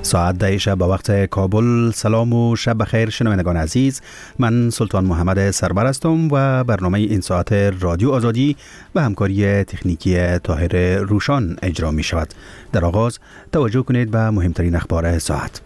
ساعت 10 شب به وقت کابل. سلام و شب بخیر شنوندگان عزیز. من سلطان محمد سربر هستم و برنامه این ساعت رادیو آزادی به همکاری تکنیکی طاهر روشان اجرا می شود. در آغاز توجه کنید به مهمترین اخبار ساعت.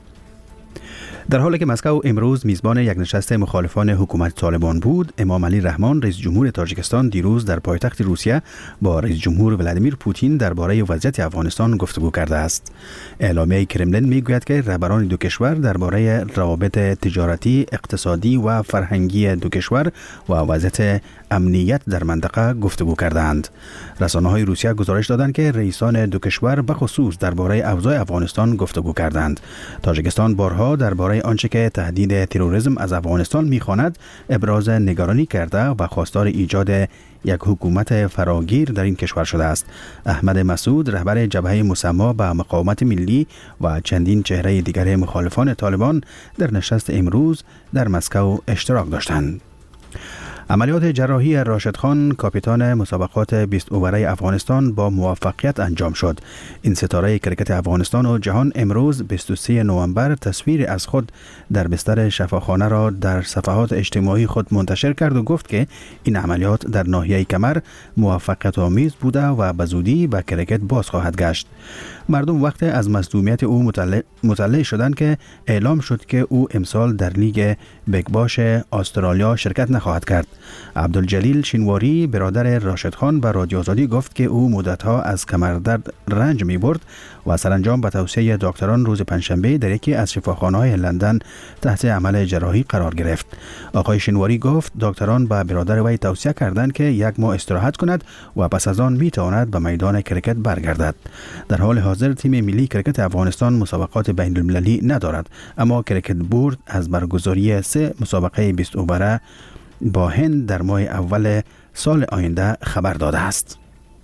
در حالی که مسکو امروز میزبان یک نشست مخالفان حکومت طالبان بود، امام علی رحمان رئیس جمهور تاجیکستان دیروز در پایتخت روسیه با رئیس جمهور ولادیمیر پوتین درباره وضعیت افغانستان گفتگو کرده است. اعلامیه کرملین میگوید که رهبران دو کشور درباره روابط تجارتی، اقتصادی و فرهنگی دو کشور و وضعیت امنیت در منطقه گفتگو کردند. رسانه‌های روسیه گزارش دادند که رئیسان دو کشور به خصوص درباره اوضاع افغانستان گفتگو کردند. تاجیکستان بارها درباره آنچه که تهدید تروریسم از افغانستان می‌خواند ابراز نگرانی کرده و خواستار ایجاد یک حکومت فراگیر در این کشور شده است. احمد مسعود رهبر جبهه مسما به مقاومت ملی و چندین چهره دیگر مخالفان طالبان در نشست امروز در مسکو اشتراک داشتند. عملیات جراحی راشد خان کاپیتان مسابقات 20 اووره افغانستان با موفقیت انجام شد. این ستاره کرکت افغانستان و جهان امروز 23 نوامبر تصویر از خود در بستر شفاخانه را در صفحات اجتماعی خود منتشر کرد و گفت که این عملیات در ناحیه کمر موفقیت آمیز بوده و به زودی به کرکت باز خواهد گشت. مردم وقت از مصدومیت او مطلع شدند که اعلام شد که او امسال در لیگ بیگ باش استرالیا شرکت نخواهد کرد. عبدالجلیل شینواری برادر راشد خان به رادیو آزادی گفت که او مدتها از کمردرد رنج می برد و سرانجام به توصیه دکتران روز پنجشنبه در یکی از شفاخانه‌های لندن تحت عمل جراحی قرار گرفت. آقای شینواری گفت دکتران به برادر وی توصیه کردند که یک ماه استراحت کند و پس از آن می تواند به میدان کرکت برگردد. در حال حاضر تیم ملی کرکت افغانستان مسابقات بین المللی ندارد، اما کرکت بورد از برگزاری 3 مسابقه 20 اووره با هند در ماه اول سال آینده خبر داده است.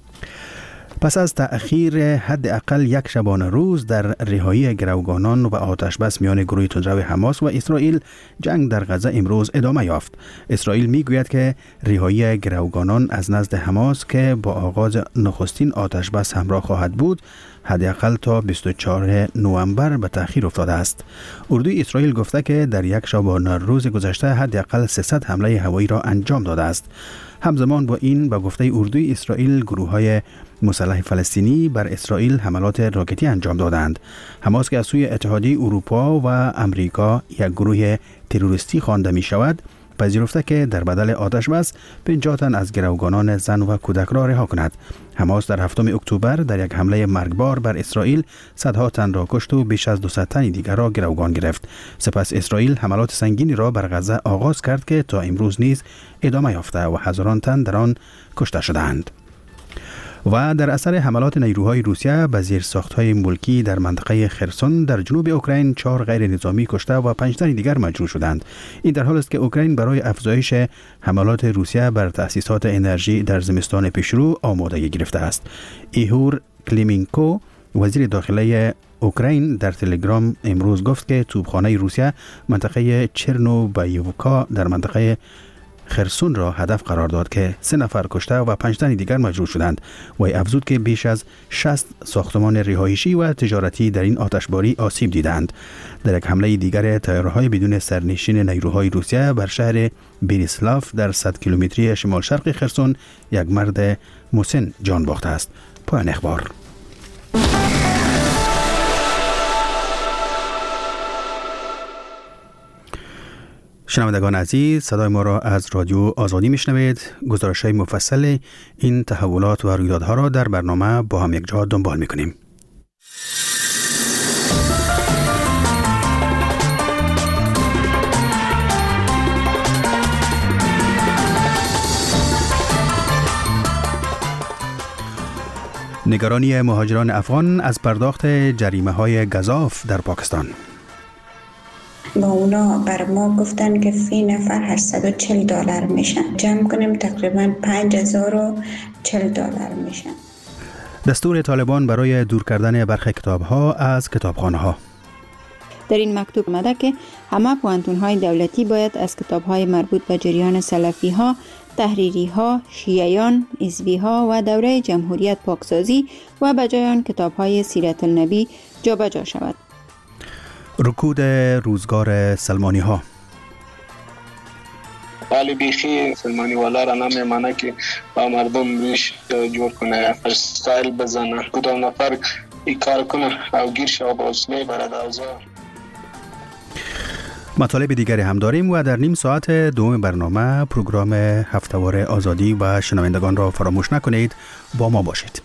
پس از تأخیر حداقل یک شبانه روز در رهایی گروگانان و آتش بس میان گروه تندرو حماس و اسرائیل، جنگ در غزه امروز ادامه یافت. اسرائیل میگوید که رهایی گروگانان از نزد حماس که با آغاز نخستین آتش بس همراه خواهد بود، حداقل تا 24 نوامبر به تأخیر افتاده است. اردوی اسرائیل گفته که در یک شبانه روز گذشته حداقل 300 حمله هوایی را انجام داده است. همزمان با این به گفته اردوی اسرائیل گروه‌های مسلح فلسطینی بر اسرائیل حملات راکتی انجام دادند. حماس که از سوی اتحادیه اروپا و امریکا یک گروه تروریستی خوانده می شود، پذیرفته که در بدل آتش بس 50 تن از گروگانان زن و کودک را رها کند. حماس در 7 اکتبر در یک حمله مرگبار بر اسرائیل صدها تن را کشت و بیش از 200 تن دیگر را گروگان گرفت. سپس اسرائیل حملات سنگینی را بر غزه آغاز کرد که تا امروز نیز ادامه یافته و هزاران تن در آن کشته شدند. و در اثر حملات نیروهای روسیه به زیرساخت‌های ملکی در منطقه خرسون در جنوب اوکراین 4 غیر نظامی کشته و 5 تن دیگر مجروح شدند. این در حالی است که اوکراین برای افزایش حملات روسیه بر تأسیسات انرژی در زمستان پیشرو آمادگی گرفته است. ایهور کلیمینکو وزیر داخلی اوکراین در تلگرام امروز گفت که توپخانه روسیه منطقه چرنوبایوکا در منطقه خرسون را هدف قرار داد که 3 نفر کشته و 5 تن دیگر مجروح شدند. وی افزود که بیش از 60 ساختمان رهایشی و تجارتی در این آتشباری آسیب دیدند. در یک حمله دیگر تیارهای بدون سرنشین نیروهای روسیه بر شهر بیریسلاف در 100 کیلومتری شمال شرق خرسون یک مرد مسن جان باخته است. پایان اخبار. شنوندگان عزیز، صدای ما را از رادیو آزادی میشنوید. گزارش‌های مفصل این تحولات و رویدادها را در برنامه با هم یک جا دنبال میکنیم. نگرانی مهاجران افغان از پرداخت جریمه‌های گزاف در پاکستان. با اونا بر ما گفتن که فی نفر $840 میشن، جمع کنیم تقریبا $5040 میشن. دستور طالبان برای دور کردن برخی کتاب‌ها از کتابخانه‌ها. در این مکتوب آمده که همه پوهنتون‌های دولتی باید از کتاب‌های مربوط به جریان سلفی‌ها، تحریری‌ها، شیعیان، حزبی‌ها و دوره جمهوریت پاکسازی و به جای آن کتاب‌های سیرت النبی جابجا شود. رکود روزگار سلمانی ها. ولی بیخی سلمانی والا را نمیمانه که با مردم ریش جور کنه، فرستایل بزنه، کدام نفر این کار کنه او گیر شو با اصله برد آزار. مطالب دیگری هم داریم و در نیم ساعت دوم برنامه پروگرام هفته‌وار آزادی و شنوندگان را فراموش نکنید، با ما باشید.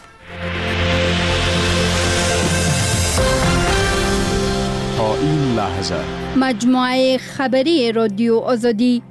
تا این لحظه مجموعه خبری رادیو آزادی.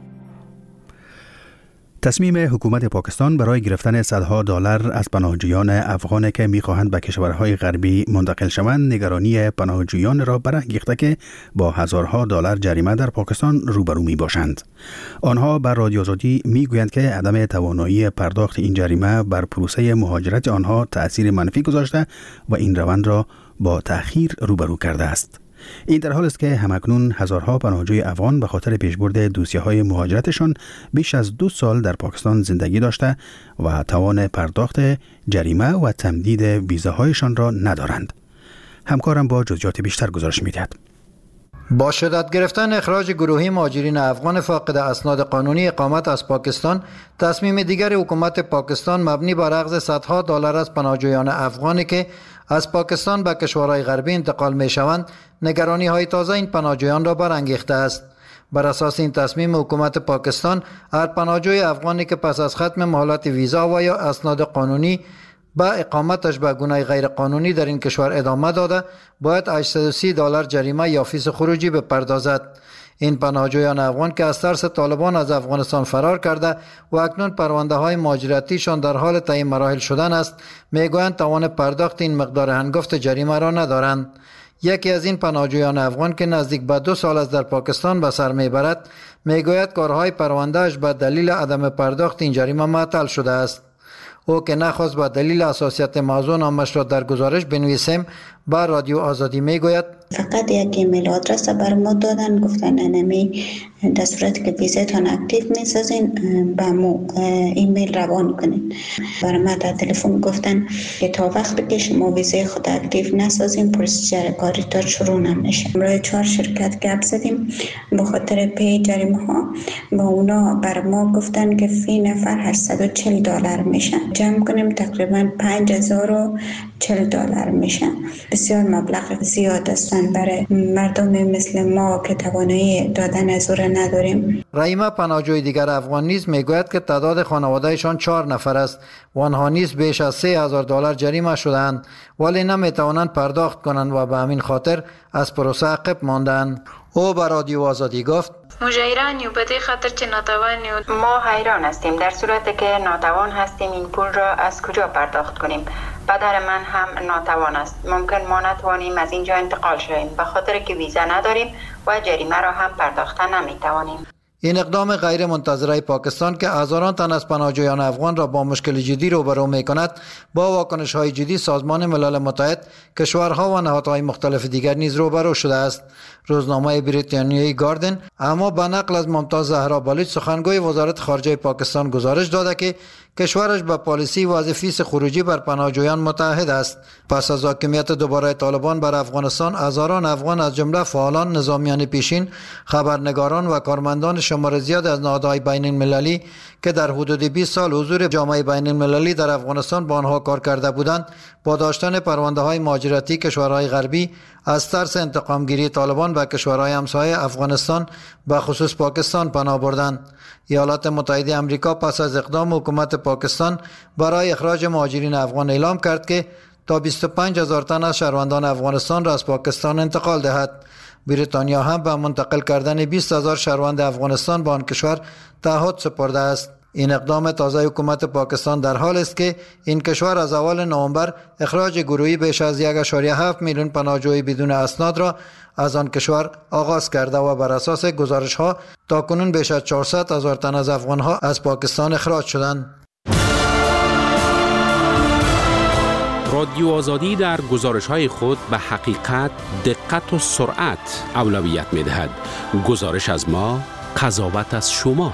تصمیم حکومت پاکستان برای گرفتن صدها دلار از پناهجویان افغان که می‌خواهند به کشورهای غربی منتقل شوند نگرانی پناهجویان را برانگیخته که با هزارها دلار جریمه در پاکستان روبرو می‌باشند. آنها بر رادیو آزادی می‌گویند که عدم توانایی پرداخت این جریمه بر پروسه مهاجرت آنها تأثیر منفی گذاشته و این روند را با تأخیر روبرو کرده است. این در حال است که همکنون هزارها پناهجوی افغان به خاطر پیشبرد دوسیه‌های مهاجرتشان بیش از 2 سال در پاکستان زندگی داشته و توان پرداخت جریمه و تمدید ویزاهایشان را ندارند. همکارم با جزئیات بیشتر گزارش می‌دهد. با شدت گرفتن اخراج گروهی مهاجرین افغان فاقد اسناد قانونی اقامت از پاکستان، تصمیم دیگر حکومت پاکستان مبنی بر اخذ صدها دلار از پناهجویان افغانی که از پاکستان به کشورهای غربی انتقال می شوند، نگرانی های تازه این پناهجویان را برانگیخته است. بر اساس این تصمیم حکومت پاکستان هر پناهجوی افغانی که پس از ختم مهلت ویزا و یا اسناد قانونی با اقامتش به گونه غیر قانونی در این کشور ادامه داده باید 830 دلار جریمه یا فیس خروجی بپردازد. این پناهجویان افغان که از ترس طالبان از افغانستان فرار کرده و اکنون پرونده های مهاجرتیشان در حال تعیین مراحل شدن است، میگویند توان پرداخت این مقدار هنگفت جریمه را ندارند. یکی از این پناهجویان افغان که نزدیک به 2 سال از در پاکستان به سر میبرد، میگوید کارهای پروندهش به دلیل عدم پرداخت این جریمه معطل شده است. او که نخواست به دلیل حساسیت موضوع نامش را در گزارش بنویسیم، با رادیو آزادی میگوید فقط یک ایمیل آدرس بر ما دادن، گفتن انمی در صورت که ویزتان اکتیو نیستین به مو ایمیل روان کنین. بر ما در تلفن گفتن که تا وقتی که شما ویزه خود اکتیو نسازین پروسیجر کاری تا شروع نمیشه. برای 4 شرکت گپ زدیم به خاطر پی جریمه ها. با اونا بر ما گفتن که فی نفر 840 دلار میشه، جمع کنیم تقریبا 5040 دلار میشه. بسیار مبلغ زیاد است برای مردم مثل ما که توانایی دادن از او نداریم. رحیمه پناهجوی دیگر افغان نیز میگوید که تعداد خانوادهشان 4 نفر است و آنها نیز بیش از 3000 دلار جریمه شدند ولی نمیتوانند پرداخت کنند و به همین خاطر از پروسه عقب ماندند. او به رادیو آزادی گفت مجایرانی و به خاطر چه ناتوانی ما حیران هستیم. در صورتی که ناتوان هستیم این پول را از کجا پرداخت کنیم؟ پدر من هم ناتوان است. ممکن ما نتوانیم از اینجا انتقال شویم به خاطر که ویزا نداریم و جریمه را هم پرداخت نمیتوانیم. این اقدام غیر منتظره پاکستان که هزاران تن از پناهجویان افغان را با مشکل جدی روبرو می‌کند، با واکنش‌های جدی سازمان ملل متحد، کشورها و نهادهای مختلف دیگر نیز روبرو شده است. روزنامه بریتانیایی گاردن اما به نقل از ممتاز زهرا بالوچ سخنگوی وزارت خارجه پاکستان گزارش داده که کشورش به پالیسی وضع فیس خروجی بر پناهجویان متحد است. پس از حاکمیت دوباره طالبان بر افغانستان، هزاران افغان از جمله فعالان، نظامیان پیشین، خبرنگاران و کارمندان شمار زیاد از نهادهای بین المللی که در حدود 20 سال حضور جامعه بین المللی در افغانستان با آنها کار کرده بودند، با داشتن پرونده های مهاجرتی کشورهای غربی از ترس انتقام گیری طالبان به کشورهای همسایه افغانستان به خصوص پاکستان پناه بردند. ایالات متحده آمریکا پس از اقدام حکومت پاکستان برای اخراج مهاجرین افغان اعلام کرد که تا 25000 تن از شهروندان افغانستان را از پاکستان انتقال دهد. بریتانیا هم به منتقل کردن 20000 شهروند افغانستان به آن کشور تعهد سپرده است. این اقدام تازه حکومت پاکستان در حال است که این کشور از اول نوامبر اخراج گروهی بیش از 1.7 میلیون پناهجوی بدون اسناد را از آن کشور آغاز کرده و بر اساس گزارش‌ها تاکنون بیش از 400,000 تن از افغان‌ها از پاکستان اخراج شدند. رادیو آزادی در گزارش‌های خود به حقیقت، دقت و سرعت اولویت می‌دهد. گزارش از ما، قضاوت از شما.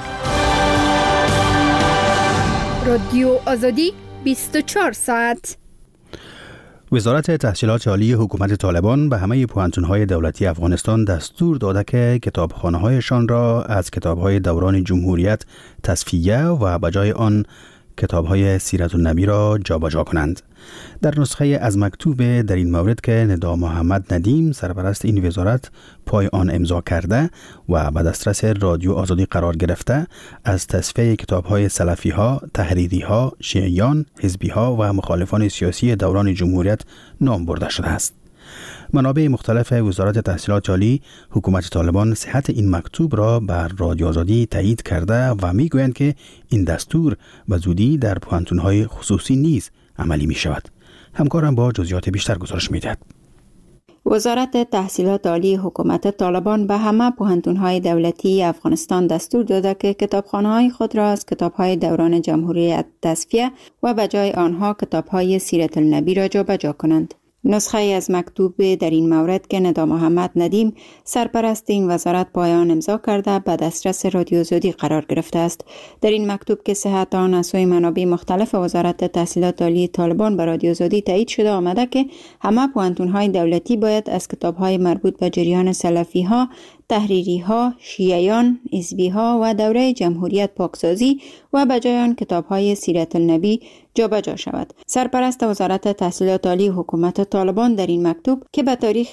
رادیو آزادی 24 ساعت. وزارت تحصیلات عالی حکومت طالبان به همه پوهنتون‌های دولتی افغانستان دستور داده که کتابخانه‌هایشان را از کتاب‌های دوران جمهوریت تصفیه و به جای آن کتاب‌های سیرت النبی را جابجا کنند. در نسخه از مکتوب در این مورد که ندا محمد ندیم سرپرست این وزارت پای آن امضا کرده و به دسترس رادیو آزادی قرار گرفته، از تصفیه کتاب‌های سلفی‌ها، تحریری‌ها، شیعیان، حزبی‌ها و مخالفان سیاسی دوران جمهوریت نام برده شده است. منابع مختلف وزارت تحصیلات عالی حکومت طالبان صحت این مکتوب را بر رادیو آزادی تایید کرده و میگویند که این دستور به زودی در پوهنتون‌های خصوصی نیز عملی می شود. همکارم با جزئیات بیشتر گزارش می‌دهد. وزارت تحصیلات عالی حکومت طالبان به همه پوهنتون‌های دولتی افغانستان دستور داده که کتابخانه‌های خود را از کتاب‌های دوران جمهوریت تصفیه و به جای آنها کتاب‌های سیرت النبی را جابجا کنند. نسخه از مکتوب در این مورد که ندا محمد ندیم سرپرست این وزارت پایان امضا کرده به دسترس رادیو آزادی قرار گرفته است. در این مکتوب که صحت آن از سوی منابع مختلف وزارت تحصیلات عالی طالبان به رادیو آزادی تایید شده آمده که همه پوهنتون‌های دولتی باید از کتاب‌های مربوط به جریان سلفی‌ها، تحریری‌ها، شیعیان، حزبی‌ها و دوره جمهوریت پاکسازی و به جای آن کتاب‌های سیرت النبی جابجا شود. سرپرست وزارت تحصیلات عالی حکومت طالبان در این مکتوب که به تاریخ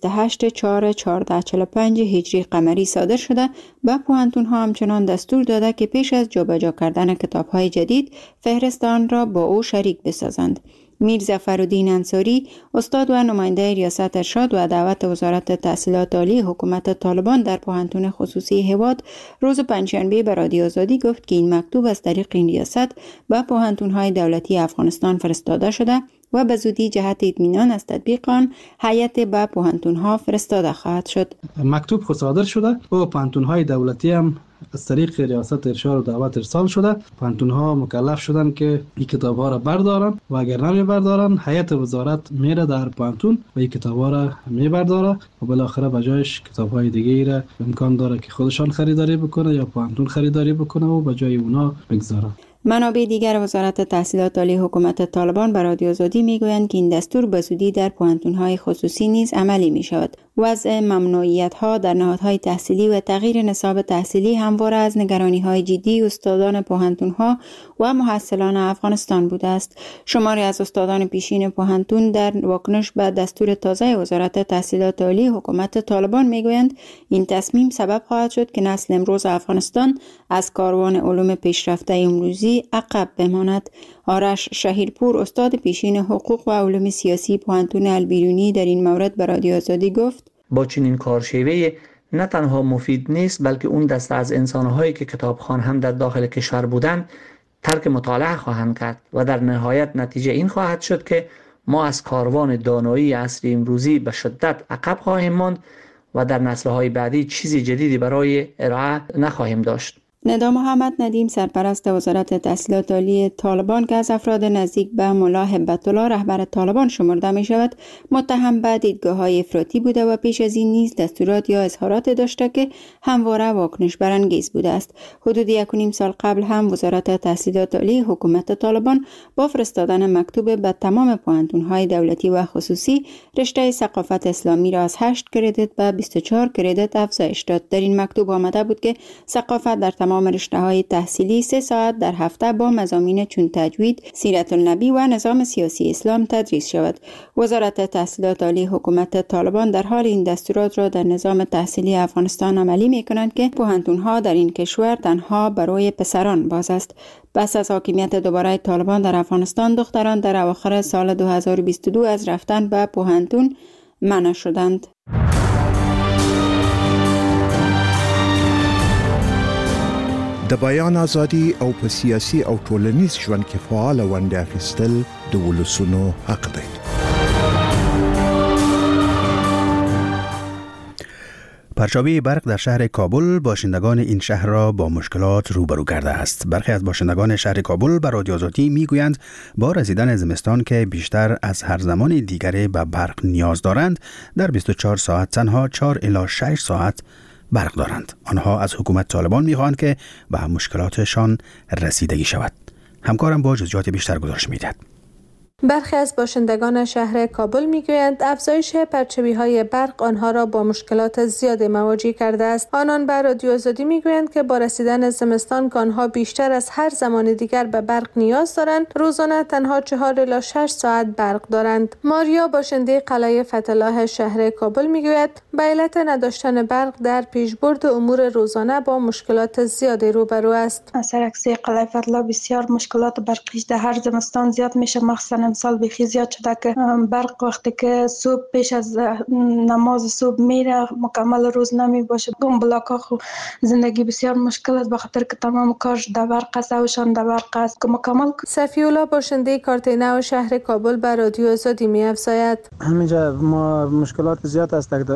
28/4/1445 هجری قمری صادر شده به پوهنتون‌ها همچنان دستور داده که پیش از جابجا کردن کتاب‌های جدید فهرست آن را با او شریک بسازند. میر ظفرالدین انصاری، استاد و نماینده ریاست ارشاد و دعوت وزارت تحصیلات عالی حکومت طالبان در پوهنتون خصوصی هواد روز پنجشنبه به رادیو آزادی گفت که این مکتوب از طریق این ریاست به پوهنتون‌های دولتی افغانستان فرستاده شده و به زودی جهت اطمینان از تطبیق آن هیئت به پوهنتون‌ها فرستاده خواهد شد. مکتوب خود صادر شده و پوهنتون‌های دولتی هم از طریق ریاست ارشاد و دعوت ارسال شده. پوهنتون‌ها مکلف شدن که این کتاب‌ها را بردارن و اگر نمی بردارن هیئت وزارت میره در پوهنتون و این کتاب‌ها را میبرداره و بالاخره به جایش کتاب‌های دیگه را امکان داره که خودشان خریداری بکنه یا پوهنتون خریداری بکنه و به جای اونا بگذاره. منابع دیگر وزارت تحصیلات عالی حکومت طالبان به رادیو آزادی میگویند که این دستور به زودی در پوهنتون‌های خصوصی نیز عملی می شود. وضع ممنوعیت‌ها در نهادهای تحصیلی و تغییر نصاب تحصیلی همواره از نگرانی‌های جدی استادان پوهنتون‌ها و محصلان افغانستان بوده است. شماری از استادان پیشین پوهنتون در واکنش به دستور تازه وزارت تحصیلات عالی حکومت طالبان میگویند این تصمیم سبب خواهد شد که نسل امروز افغانستان از کاروان علوم پیشرفته امروزی عقب بماند. آرش شهیرپور، استاد پیشین حقوق و علوم سیاسی پوهنتون البیرونی در این مورد به رادیو آزادی گفت: با چنین کارشیوه نه تنها مفید نیست بلکه اون دسته از انسان‌هایی که کتابخوان هم در داخل کشور بودند ترک مطالعه خواهند کرد و در نهایت نتیجه این خواهد شد که ما از کاروان دانایی عصر امروزی به شدت عقب خواهیم ماند و در نسل‌های بعدی چیزی جدیدی برای ارائه نخواهیم داشت. ندا محمد ندیم سرپرست وزارت تحصیلات عالی طالبان که از افراد نزدیک به ملا هبت الله رهبر طالبان شمرده می شود متهم به دیدگاه‌های افراطی بوده و پیش از این نیز دستورات یا اظهارات داشته که همواره واکنش برانگیز بوده است. حدود 1.5 سال قبل هم وزارت تحصیلات عالی حکومت طالبان با فرستادن مکتوب به تمام پوهنتون‌های دولتی و خصوصی رشته ثقافت اسلامی را از 8 کردیت به 24 کردیت افزایش داد. در این مکتوب آمده بود که ثقافت در تمام رشته‌های تحصیلی 3 ساعت در هفته با مضامین چون تجوید، سیرت النبی و نظام سیاسی اسلام تدریس شود. وزارت تحصیلات عالی حکومت طالبان در حال این دستورات را در نظام تحصیلی افغانستان عملی می‌کنند که پوهنتون‌ها در این کشور تنها برای پسران باز است. پس از حاکمیت دوباره طالبان در افغانستان دختران در اواخر سال 2022 از رفتن به پوهنتون منع شدند. د بیان ازادي او په سیاسي او ټولنیز ژوند کې فعال ونډه اخیستل د ولسونو حق دی. پرچاوی برق در شهر کابل باشندگان این شهر را با مشکلات روبرو کرده است. برخی از باشندگان شهر کابل به رادیو آزادی میگویند با رسیدن زمستان که بیشتر از هر زمان دیگری به برق نیاز دارند، در 24 ساعت تنها 4 الی 6 ساعت برق دارند. آنها از حکومت طالبان میخواهند که به مشکلاتشان رسیدگی شود. همکارم با جزئیات بیشتر گزارش میدهد. برخی از باشندگان شهر کابل میگویند افزایش پرچمی‌های برق آنها را با مشکلات زیاد مواجه کرده است. آنان بر رادیو آزادی میگویند که با رسیدن زمستان که آنها بیشتر از هر زمان دیگر به برق نیاز دارند، روزانه تنها 4 الی 6 ساعت برق دارند. ماریا باشنده قلعه فتح‌الله شهر کابل میگوید به علت نداشتن برق در پیشبرد امور روزانه با مشکلات زیادی روبرو است. سرکسی قلعه فتح‌الله بسیار مشکلات برقی در هر زمستان زیاد میشه، مخصوصا امسال بخی زیاد شده که برق وقتی که صبح پیش از نماز صبح میره مکمل روز نمی باشه. اون بلاک ها زندگی بسیار مشکل است، بخاطر که تمام کارش در برق است، اوشان در برق است که مکمل. صفی‌الله باشنده کارت نو شهر کابل بر رادیو آزادی می افزاید: همینجا ما مشکلات زیاد است در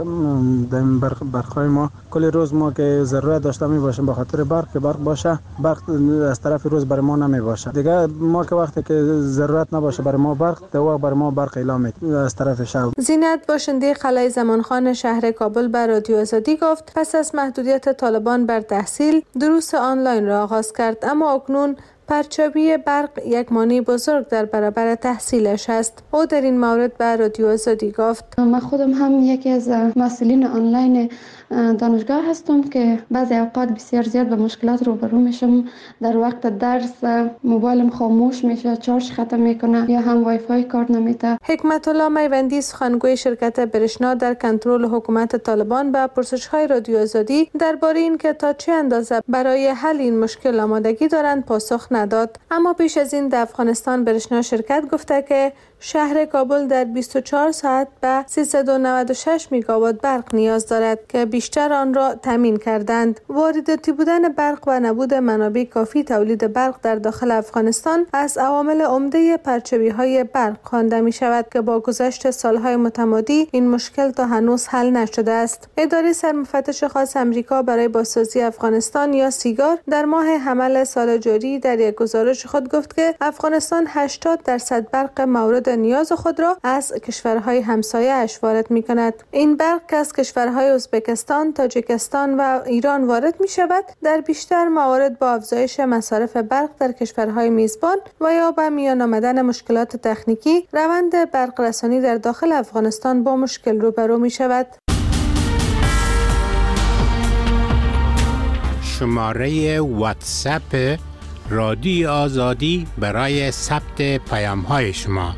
برقای ما. کل روز ما که ضرورت داشته می باشیم به خاطر برق باشه، برق از طرف روز برای ما نمی باشه دیگه. ما که وقتی که ضرورت نباشه برای ما برق، در واقع برای ما برق اعلام از طرف شهر. زینت باشنده قلعه زمانخان شهر کابل بر رادیو آزادی گفت پس از محدودیت طالبان بر تحصیل دروس آنلاین را آغاز کرد، اما اکنون پرچاوی برق یک مانع بزرگ در برابر تحصیلش است. او در این مورد به رادیو آزادی گفت: من خودم هم یکی از مسئولین آنلاین دانشگاه هستم که بعضی اوقات بسیار زیاد به مشکلات روبرو میشم. در وقت درس موبایلم خاموش میشه، چارج ختم میکنه یا هم وای فای کار نمیده. حکمت الله میوندی سخنگوی شرکت برشنا در کنترل حکومت طالبان به پرسش‌های رادیو آزادی درباره اینکه تا چه اندازه برای حل این مشکل آمادگی دارند پاسخ نداد. اما پیش از این در افغانستان برشنا شرکت گفته که شهر کابل در 24 ساعت به 396 میگاوات برق نیاز دارد که بیشتر آن را تامین کردند. وارداتی بودن برق و نبود منابع کافی تولید برق در داخل افغانستان از عوامل عمده پرچمی‌های برق خوانده می شود که با گذشت سالهای متمادی این مشکل تا هنوز حل نشده است. اداره سرمفتش خاص امریکا برای بازسازی افغانستان یا سیگار در ماه حمل سال جاری در یک گزارش خود گفت که افغانستان 80% برق مورد نیاز خود را از کشورهای همسایه اش وارد می کند. این برق که از کشورهای ازبکستان، تاجیکستان و ایران وارد می شود، در بیشتر موارد با افزایش مصارف برق در کشورهای میزبان و یا با میان آمدن مشکلات تکنیکی روند برق رسانی در داخل افغانستان با مشکل روبرو می شود. شماره واتساپ رادیو آزادی برای ثبت پیام‌های شما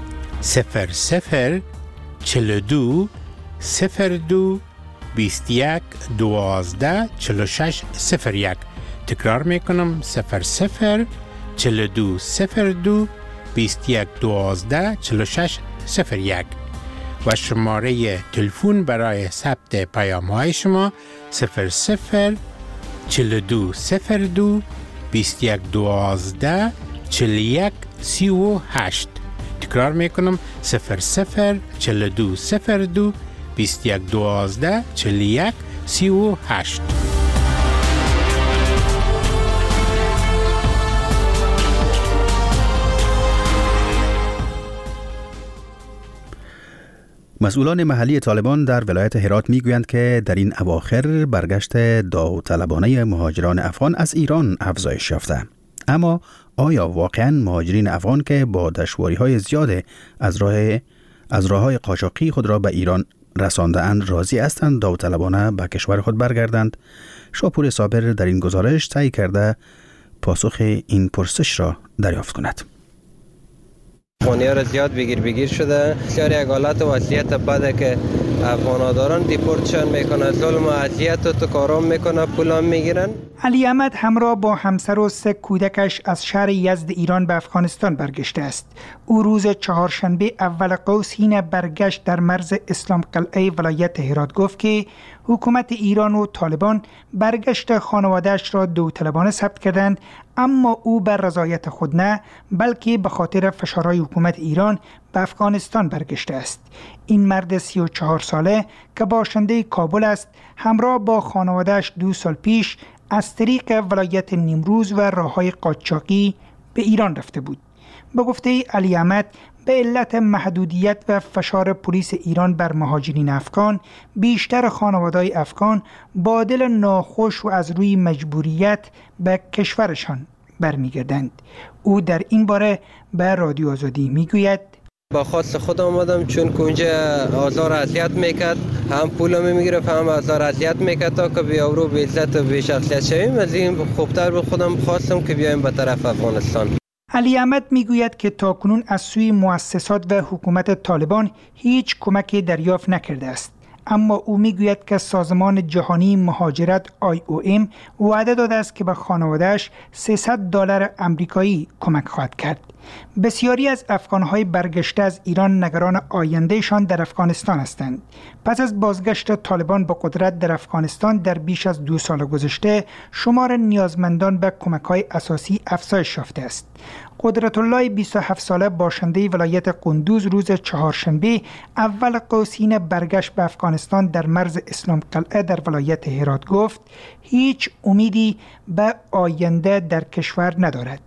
00 42 02 21 12 46 01. تکرار میکنم 00 42 02 21 12 46 01 و شماره تلفن برای ثبت پیام‌های شما 00 42 02 21 12 41 38. تکرار میکنم 00 42 02 21 12 41 38. مسئولان محلی طالبان در ولایت هرات میگویند که در این اواخر برگشت داوطلبانه مهاجران افغان از ایران افزایش یافته. اما آیا واقعاً مهاجرین افغان که با دشواری‌های زیاد از راه‌های قاچاقی خود را به ایران رسانده‌اند راضی هستند داوطلبانه به کشور خود برگردند؟ شاپور صابر در این گزارش سعی کرده پاسخ این پرسش را دریافت کند. افغانی‌ها را زیاد بگیر شده. بسیار یک حالت وضعیت بده که افغان‌ها دارن دیپورتشن میکنن، ظلم و اذیت و کارام میکنن، پولام میگیرن. علی احمد همراه با همسر و 3 کودکش از شهر یزد ایران به افغانستان برگشته است. او روز چهارشنبه اول قوس حین برگشت در مرز اسلام قلعه ولایت هرات گفت که حکومت ایران و طالبان برگشت خانواده‌اش را داوطلبانه ثبت کردند، اما او بر رضایت خود نه بلکه به خاطر فشارهای حکومت ایران به افغانستان برگشته است. این مرد 34 ساله که باشنده کابل است همراه با خانواده‌اش 2 سال پیش از طریق ولایت نیمروز و راه‌های قاچاقی به ایران رفته بود. به گفته علی احمد به علت محدودیت و فشار پلیس ایران بر مهاجرین افغان، بیشتر خانواده‌های افغان با دل ناخوش و از روی مجبوریت به کشورشان برمیگردند. او در این باره به رادیو آزادی میگوید: با خواست خود آمدم چون که اونجا آزار اذیت میکرد، هم پول میگرفت هم آزار اذیت میکرد تا که بیا رو به عزت و به شخصیت شویم. از این خوبتر به خودم خواستم که بیایم به طرف افغانستان. علی احمد میگوید که تاکنون از سوی مؤسسات و حکومت طالبان هیچ کمکی دریافت نکرده است، اما او میگوید که سازمان جهانی مهاجرت IOM وعده داده است که به خانواده‌اش $300 آمریکایی کمک خواهد کرد. بسیاری از افغان‌های برگشته از ایران نگران آیندهشان در افغانستان هستند. پس از بازگشت طالبان به قدرت در افغانستان در بیش از 2 سال گذشته، شمار نیازمندان به کمک‌های اساسی افزایش یافته است. قدرت الله 27 ساله باشنده ولایت قندوز روز چهارشنبه اول قوسین برگشت به افغانستان در مرز اسلام قلعه در ولایت هرات گفت هیچ امیدی به آینده در کشور ندارد.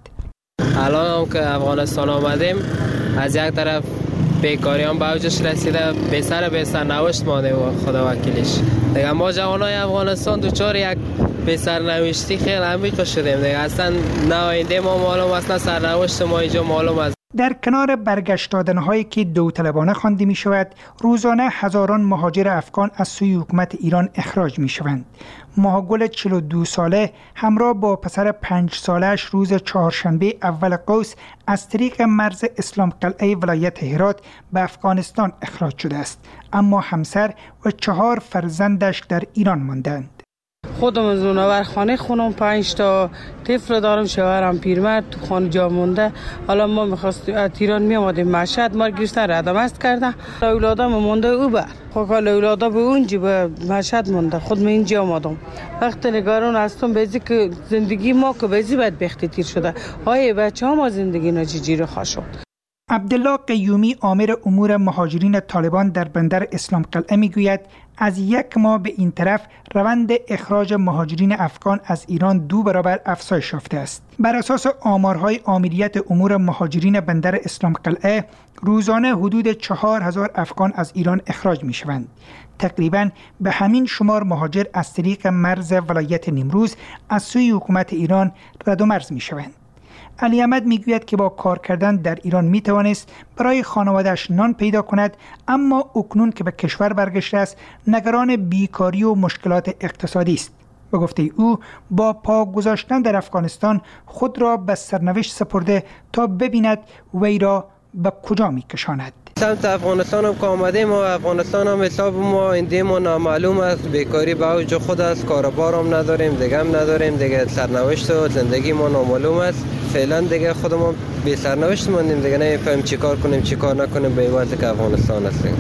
الان هم که افغانستان آمدیم از یک طرف بیکاری هم به اوجش رسیده، به سرنوشت مانده و خدا وکیلش. دیگه ما جوانای افغانستان دوچار یک به سرنوشتی خیلی عمیق شدیم دیگه. اصلا نه آینده ما معلوم است، نه سرنوشت ما اینجا معلوم است. در کنار برگشت دادن‌هایی که داوطلبانه خوانده می شود، روزانه هزاران مهاجر افغان از سوی حکومت ایران اخراج می شوند. ماهگل 42 ساله همراه با پسر 5 سالش روز چهارشنبه اول قوس از طریق مرز اسلام قلعه ولایت هرات به افغانستان اخراج شده است، اما همسر و 4 فرزندش در ایران ماندند. خودم زونور خانه خونم 5 تا طفل دارم، شوهرم پیرمرد تو خانه جا مونده. حالا ما می‌خواستیم از ایران میامدیم مشهد، ما گرفتن ردم است کرده. اولادم مونده او بر خاکال اولادا به اونجا به مشهد مونده، خود من اینجا آمدم. وقتی نگران هستم بیزی که زندگی ما که بیزی باید بختیر شده. های بچه ها ما زندگی نجیجی رو خواه شد. عبدالله قیومی آمر امور مهاجرین طالبان در بندر اسلام قلعه میگوید از 1 ماه به این طرف روند اخراج مهاجرین افغان از ایران 2 برابر افزایش یافته است. بر اساس آمارهای آمریت امور مهاجرین بندر اسلام قلعه روزانه حدود 4000 افغان از ایران اخراج می شوند. تقریباً به همین شمار مهاجر از طریق مرز ولایت نیمروز از سوی حکومت ایران رد و مرز می شوند. علی احمد میگوید که با کار کردن در ایران میتوانست برای خانواده‌اش نان پیدا کند، اما اکنون که به کشور برگشته است نگران بیکاری و مشکلات اقتصادی است. به گفته او با پا گذاشتن در افغانستان خود را به سرنوشت سپرده تا ببیند وی را به کجا میکشاند. سمت افغانستان هم که آمدیم و افغانستان هم حساب ما ایندیم و نامعلوم است، بیکاری به اوج خود است، کاروبار هم نداریم، دیگه هم نداریم، دیگه سرنوشت و زندگی ما نامعلوم است. فعلا دیگه خودمون بی سرنوشت موندیم، دیگه نمیفهمیم چی کار کنیم چی کار نکنیم به وضعی که افغانستان هستیم.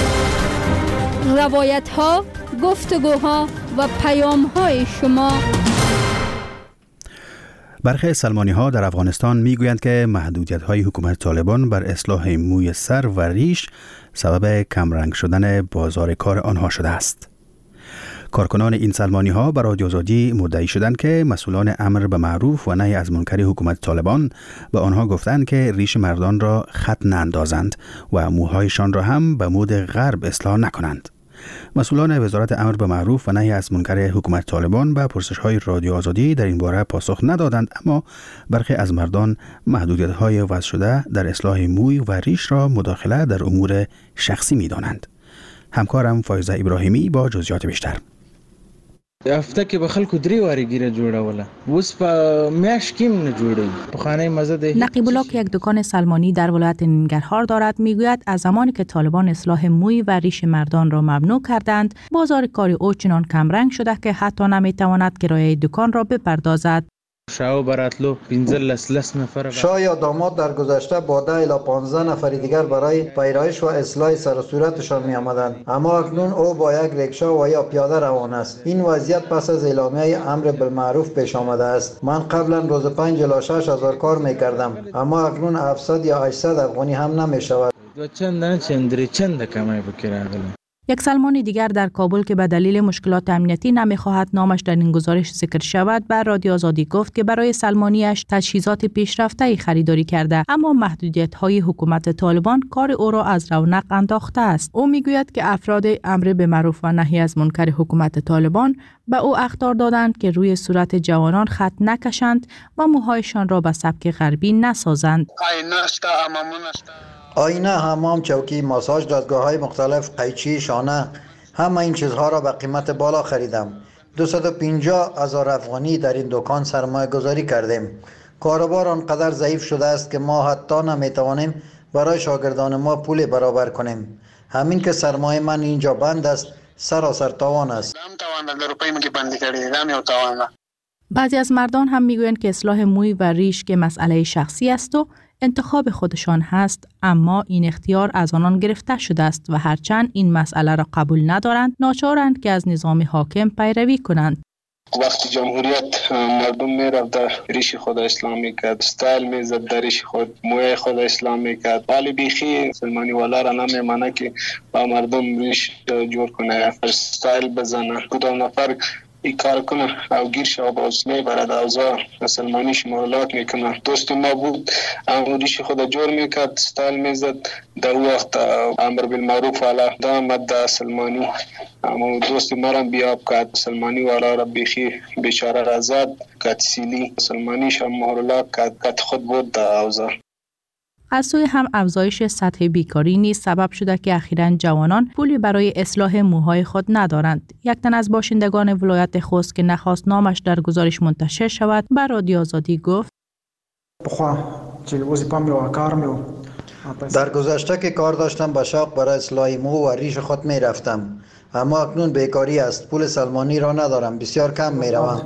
روایت ها، گفتگوها و پیام های شما. برخی سلمانی ها در افغانستان می گویند که محدودیت های حکومت طالبان بر اصلاح موی سر و ریش سبب کمرنگ شدن بازار کار آنها شده است. کارکنان این سلمانی ها بر رادیو آزادی مدعی شدند که مسئولان امر به معروف و نهی از منکر حکومت طالبان به آنها گفتند که ریش مردان را خط ناندازند و موهایشان را هم به مد غرب اصلاح نکنند. مسئولان وزارت امر به معروف و نهی از منکر حکومت طالبان به پرسش‌های رادیو آزادی در این باره پاسخ ندادند، اما برخی از مردان محدودیت‌های وضع شده در اصلاح موی و ریش را مداخله در امور شخصی می‌دانند. همکارم فایزه ابراهیمی با جزئیات بیشتر. هفته کې به خلکو 3 واری ګیره جوړوله، اوس په میاشت کې نه جوړوي. په خانه مزه نقیب الله که یک دکان سلمانی در ولایت ننگرهار دارد میگوید از زمانی که طالبان اصلاح موی و ریش مردان را ممنوع کردند، بازار کار او چنان کمرنگ شده که حتی نمیتواند کرایه دکان را بپردازد. شاه براتلو 15 نفر شاه یا داماد در گذشته با 10 الی 15 نفر دیگر برای پیرایش و اصلاح سر و صورتشان می آمدند، اما اکنون او با یک ریکشا و یا پیاده روان است. این وضعیت پس از اعلامیه امر بالمعروف پیش آمده است. من قبلا روز 5 الی 6 هزار کار می کردم، اما اکنون 700 یا 800 افغانی هم نمی شود. چند کمای بکیره. یک سلمانی دیگر در کابل که به دلیل مشکلات امنیتی نمیخواهد نامش در این گزارش ذکر شود بر رادیو آزادی گفت که برای سلمانیش تجهیزات پیشرفته خریداری کرده، اما محدودیت‌های حکومت طالبان کار او را از رونق انداخته است. او میگوید که افراد امر به معروف و نهی از منکر حکومت طالبان به او اخطار دادند که روی صورت جوانان خط نکشند و موهایشان را به سبک غربی نسازند. آینه، حمام، چوکی، ماساژ، دادگاه‌های مختلف، قیچی، شانه، همه این چیزها را به قیمت بالا خریدم. 250,000 افغانی در این دکان سرمایه گذاری کردیم. کاروبار آنقدر ضعیف شده است که ما حتی نمیتوانیم برای شاگردان ما پول برابر کنیم. همین که سرمایه من اینجا بند است، سراسر تاوان است. بعضی از مردان هم میگویند که اصلاح موی و ریش که مسئله شخصی است و انتخاب خودشان هست، اما این اختیار از آنان گرفته شده است و هرچند این مسئله را قبول ندارند، ناچارند که از نظام حاکم پیروی کنند. وقتی جمهوریت مردم میرفت در ریش خود اسلام میکرد، استایل میزد در ریش خود، موی خود اسلام میکرد، ولی بیخی سلمانی والا را نمیمانه که با مردم ریش جور کنه، استایل بزنه. کدام نفر این کار کنه او گیر شو با اصله برد اوزا سلمانی شمارلات میکنه. دوست ما بود اما ریش خود جور میکرد، استایل میزد، در وقت امر بالمعروف والا دامد دا سلمانی، اما دوست مرم بیاب کرد. سلمانی والا را بیخی بیچاره را زد کت سیلی، سلمانیش هم مهرلات کت خود بود دا اوزا. از سوی هم افزایش سطح بیکاری نیز سبب شده که اخیراً جوانان پولی برای اصلاح موهای خود ندارند. یک تن از باشندگان ولایت خوست که نخواست نامش در گزارش منتشر شود بر رادیو آزادی گفت: در گذشته که کار داشتم به شوق برای اصلاح مو و ریش خود می رفتم، اما اکنون بیکاری است، پول سلمانی را ندارم، بسیار کم می روم.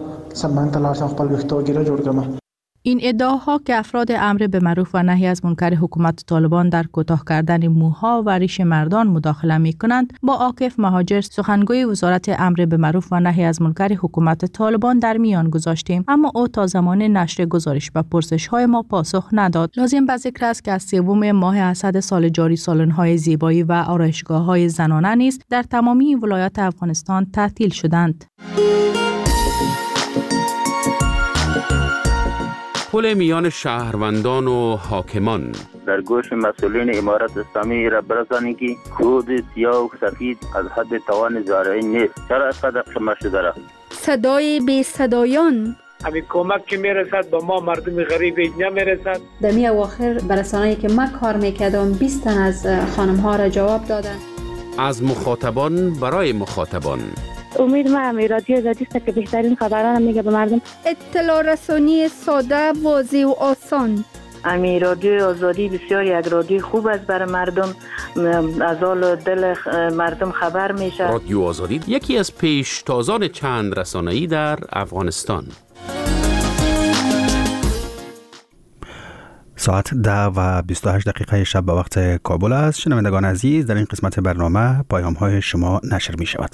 این ادعاها که افراد امر به معروف و نهی از منکر حکومت طالبان در کوتاه کردن موها و ریش مردان مداخله می کنند، با عاکف مهاجر سخنگوی وزارت امر به معروف و نهی از منکر حکومت طالبان در میان گذاشتیم، اما او تا زمان نشر گزارش و پرسش های ما پاسخ نداد. لازم به ذکر است که از 3 ماه اسد سال جاری سالن های زیبایی و آرایشگاه های زنانه نیز در تمامی ولایات افغانستان تعطیل شدند. پل میان شهروندان و حاکمان در گوش مسئولین امارت اسلامی را برسانی که خود سیاه و سفید از حد توان زارعی نیست. چرا اینقدر شما شده را؟ صدای بی صدایان همین کمک که میرسد با ما مردم غریب اینجا میرسد. در می اواخر برسانه‌ای که من کار میکردم 20 تن از خانم ها را جواب دادن. از مخاطبان برای مخاطبان. امید ما رادیو آزادی است که بهترین خبران میگه به مردم. اطلاع رسانی ساده، واضح و آسان. امی رادیو آزادی بسیار یک رادیو خوب است برای مردم، از حال دل مردم خبر میشه. رادیو آزادی یکی از پیشتازان چند رسانه‌ای در افغانستان. ساعت 10:28 شب به وقت کابل است. شنوندگان عزیز، در این قسمت برنامه پیام‌های شما نشر می شود.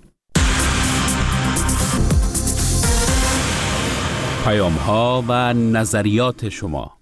پیام‌ها و نظریات شما.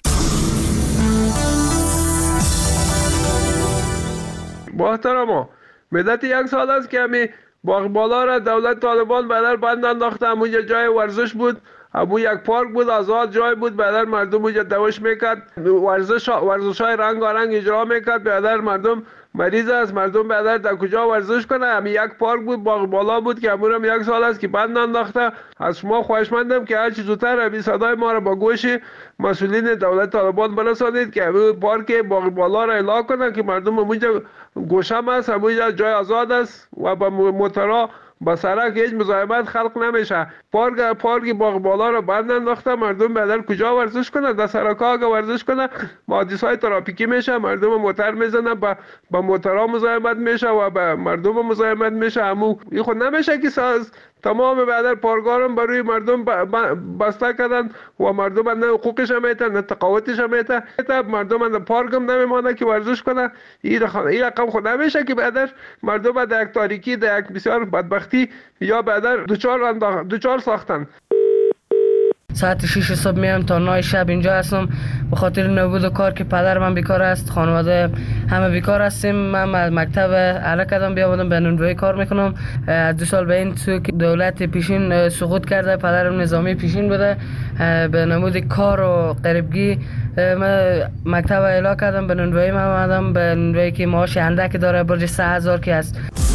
محترم، مدت 1 سال است که همی باغبالا را دولت طالبان بدر بند انداخته. همونجا جای ورزش بود، همون یک پارک بود، آزاد جای بود، بدر مردم اونجا دوش میکرد، ورزش‌های رنگارنگ اجرا میکرد. بدر مردم مریض است، مردم بدر در کجا ورزش کنه؟ همین یک پارک بود، باغبالا بود که همون هم 1 سال است که بند انداخته. از شما خواهشمندم که هر چه زودتر همین صدای ما را با گوش مسئولین دولت طالبان برسانید که همین پارک باغبالا را اعلام کنن که مردم اونجا گوشم است، همونجا جای آزاد است و با موتورها با سرک هیچ مزاحمت خلق نمیشه. پارک باغبالا را بند انداخته، مردم بدر کجا ورزش کنه؟ در سرک‌ها اگه ورزش کنه حادثه‌های ترافیکی میشه، مردم موتور میزنن، با موتورها مزاحمت میشه و با مردم مزاحمت میشه. این خود نمیشه که تمام بدر پارک‌ها برای مردم بسته کردن و مردم نه حقوقش میته نه تقاوتش میته. مردم در پارک هم نمیمونه که ورزش کنه. این رقم خود نمیشه که بدر مردم در یک تاریکی، در یک بسیار بدبختی یا بدر دوچار ساختن. ساعت 6 صبح میام تا 9 شب اینجا هستم. به خاطر نبود کار که پدر من بیکار است، خانواده همه بیکار هستیم. من مکتب اعلی کردم بیامدم به نونوایی کار میکنم. از 2 سال به این سو که دولت پیشین سقوط کرده، پدرم نظامی پیشین بوده، به نمود کار و غریبگی من مکتب اعلی کردم به نونوایی. من آمدم به نونوایی که معاش اندک داره، برج 3000 که است.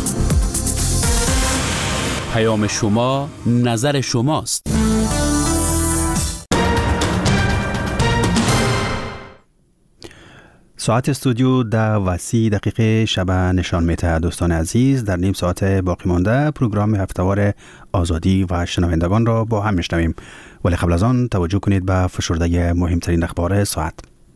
پیام شما نظر شماست. ساعت استودیو 10:30 شب نشان می‌دهد. دوستان عزیز، در نیم ساعت باقی مانده پروگرام هفتهوار آزادی و شنوندگان را با هم میشنویم، ولی قبل از آن توجه کنید به فشرده مهمترین اخبار ساعت.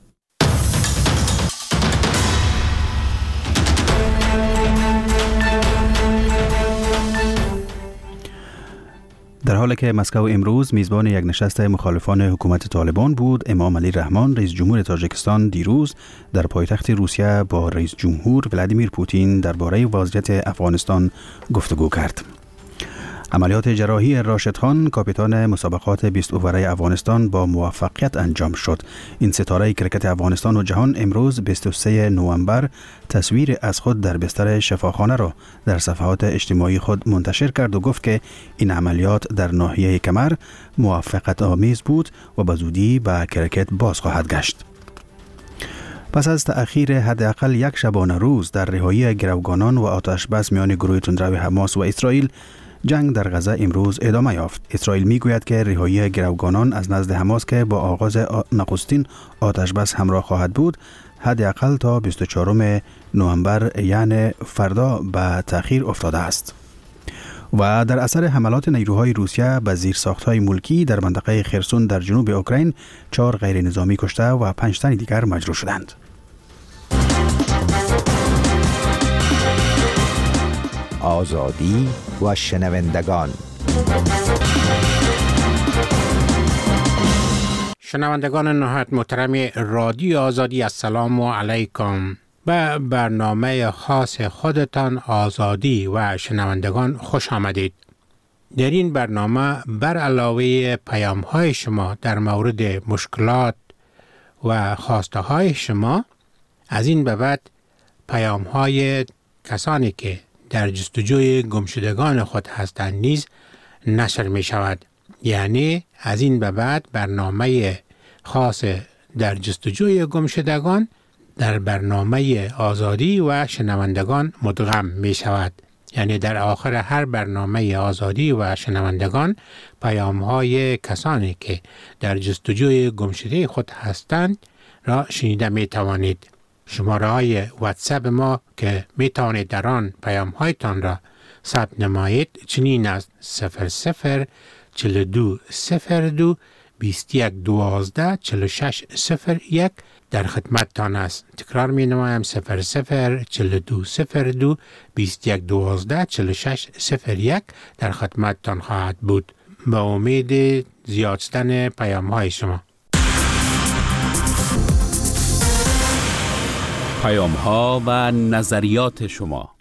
در حالی که مسکو امروز میزبان یک نشست مخالفان حکومت طالبان بود، امام علی رحمان رئیس جمهور تاجیکستان دیروز در پایتخت روسیه با رئیس جمهور ولادیمیر پوتین درباره وضعیت افغانستان گفتگو کرد. عملیات جراحی راشد خان، کاپیتان مسابقات 20 اووره افغانستان، با موفقیت انجام شد. این ستاره کرکت افغانستان و جهان امروز 23 نوامبر تصویر از خود در بستر شفاخانه را در صفحات اجتماعی خود منتشر کرد و گفت که این عملیات در ناحیه کمر موفقیت آمیز بود و به زودی به کرکت باز خواهد گشت. پس از تأخیر حداقل یک شبانه روز در رهایی گروگانان و آتش بس میان گروه تندرو حماس و اسرائیل، جنگ در غزه امروز ادامه یافت. اسرائیل میگوید که رهایی گروگانان از نزد حماس که با آغاز نخستین آتش بس همراه خواهد بود، حداقل تا 24 نوامبر یعنی فردا به تأخیر افتاده است. و در اثر حملات نیروهای روسیه به زیرساخت‌های ملکی در منطقه خرسون در جنوب اوکراین 4 غیر نظامی کشته و 5 تن دیگر مجروح شدند. آزادی و شنوندگان. شنوندگان نهایت محترم رادیو آزادی، السلام علیکم. به برنامه خاص خودتان آزادی و شنوندگان خوش آمدید. در این برنامه بر علاوه پیام های شما در مورد مشکلات و خواسته های شما، از این به بعد پیام های کسانی که در جستجوی گمشدگان خود هستند نیز نشر می شود. یعنی از این به بعد برنامه خاص در جستجوی گمشدگان در برنامه آزادی و شنوندگان مدغم می شود. یعنی در آخر هر برنامه آزادی و شنوندگان پیام های کسانی که در جستجوی گمشده خود هستند را شنیده می توانید. شماره های واتساپ ما که می توانید در آن پیام هایتان را ثبت نمایید چنین است: 00 42 02 21 12 46 01 در خدمتتان است. تکرار می نمایم: 00 42 02 21 12 46 01 در خدمتتان خواهد بود. با امید زیاد شدن پیام های شما. پیام ها و نظریات شما.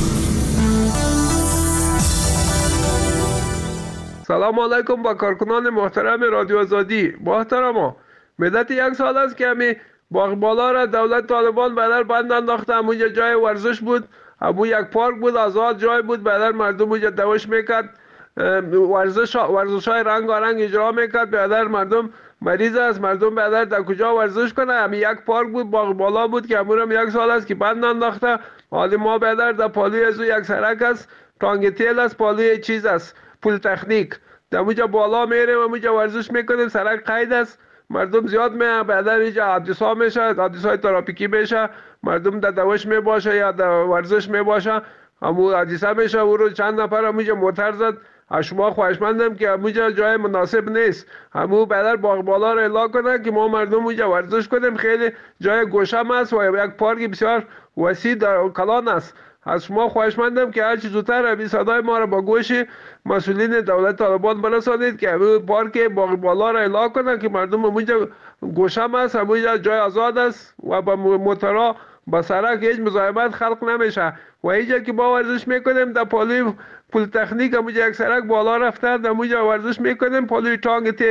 سلام علیکم با کارکنان محترم رادیو آزادی. محترما، مدت 1 سال است که همی باغبالا را دولت طالبان بدر بند انداخته. همونجا جای ورزش بود، همون یک پارک بود، آزاد جای بود، بدر مردم اونجا دوش میکرد، ورزش های رنگارنگ اجرا میکرد. بدر مردم مریض است، مردم بدر در کجا ورزش کنه؟ همین یک پارک بود، باغبالا بود که همون 1 سال است که بند انداخته. حالی ما بدر در پالوی از یک سرک است، تانگ تیل است، پالوی چیز است، پول تکنیک. در اونجا بالا میریم، اونجا ورزش میکنیم، سرک قید است، مردم زیاد میان. بعدا اینجا حادثه میشه، حادثه ترافیکی میشه، مردم در دوش میباشه یا در ورزش میباشه، همون حادثه میشه. او رو چند نفر اونجا موتر زد. شما خواهشمندم که اونجا جای مناسب نیست. همون بدر باغبالا رو اعلام کنن که ما مردم اونجا ورزش کنیم. خیلی جای گوشم است و یک پارک بسیار وسیع در کلان است. از شما خواهشمندم که هرچی زودتر این صدای ما را با گوش مسئولین دولت طالبان برسانید که همین پارک باغبالا را اعلام کنن که مردم اونجا گوشم است، اونجا جای آزاد است و با موتورها با سرک هیچ مزاحمت خلق نمیشه. و اینجا که با ورزش میکنیم در پالوی پول تکنیک، اونجا یک سرک بالا رفته، اونجا ورزش میکنیم، پالوی تانگ تیل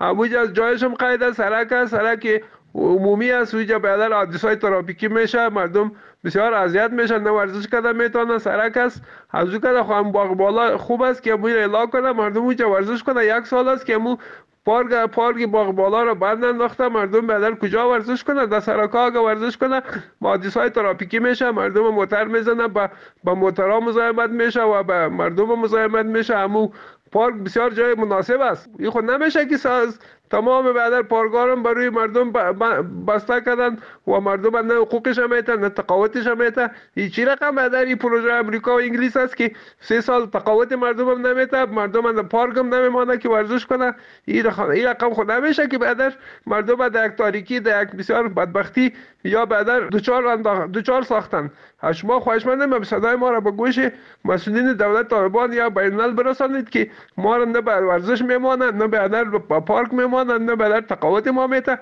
همونجا از جایش هم قید سرک است، سرک عمومی است، اونجا بعدا حادثه‌های ترافیکی میشه، مردم بسیار اذیت میشن، نه ورزش کردن میتونن، سرک است. از اون کده خواهم باغ بالا خوب است که امون اعلام کنه مردم اونجا ورزش کنه. 1 سال است که امون پارک باغ بالا رو بند انداخته، مردم بعدا کجا ورزش کنه؟ در سرک‌ها اگه ورزش کنه حادثه‌های ترافیکی میشه، مردم موتور میزنه، با موتورها مزاحمت میشه و به مردم مزاحمت میشه. همون پارک بسیار جای مناسب است. این خود نمیشه که تمام بعد پارکارم برای مردم بسته کردن و مردم نه حقوقش هم میتن نه تقاوتش هم میتن. هیچی رقم بعد این پروژه امریکا و انگلیس است که 3 سال تقاوت مردم هم نمیتن، مردم هم پارک هم نمیمانه که ورزش کنه. این رقم خود نمیشه که بعد مردم در یک تاریکی، در یک بسیار بدبختی یا بعد دوچار ساختن. شما خواهشمندم صدای ما را به گوش مسئولین دولت طالبان یا بین‌الملل برسانید که ما را نه به ورزش میمانند، نه به پارک میمانند، نه به تقاوت ما میته.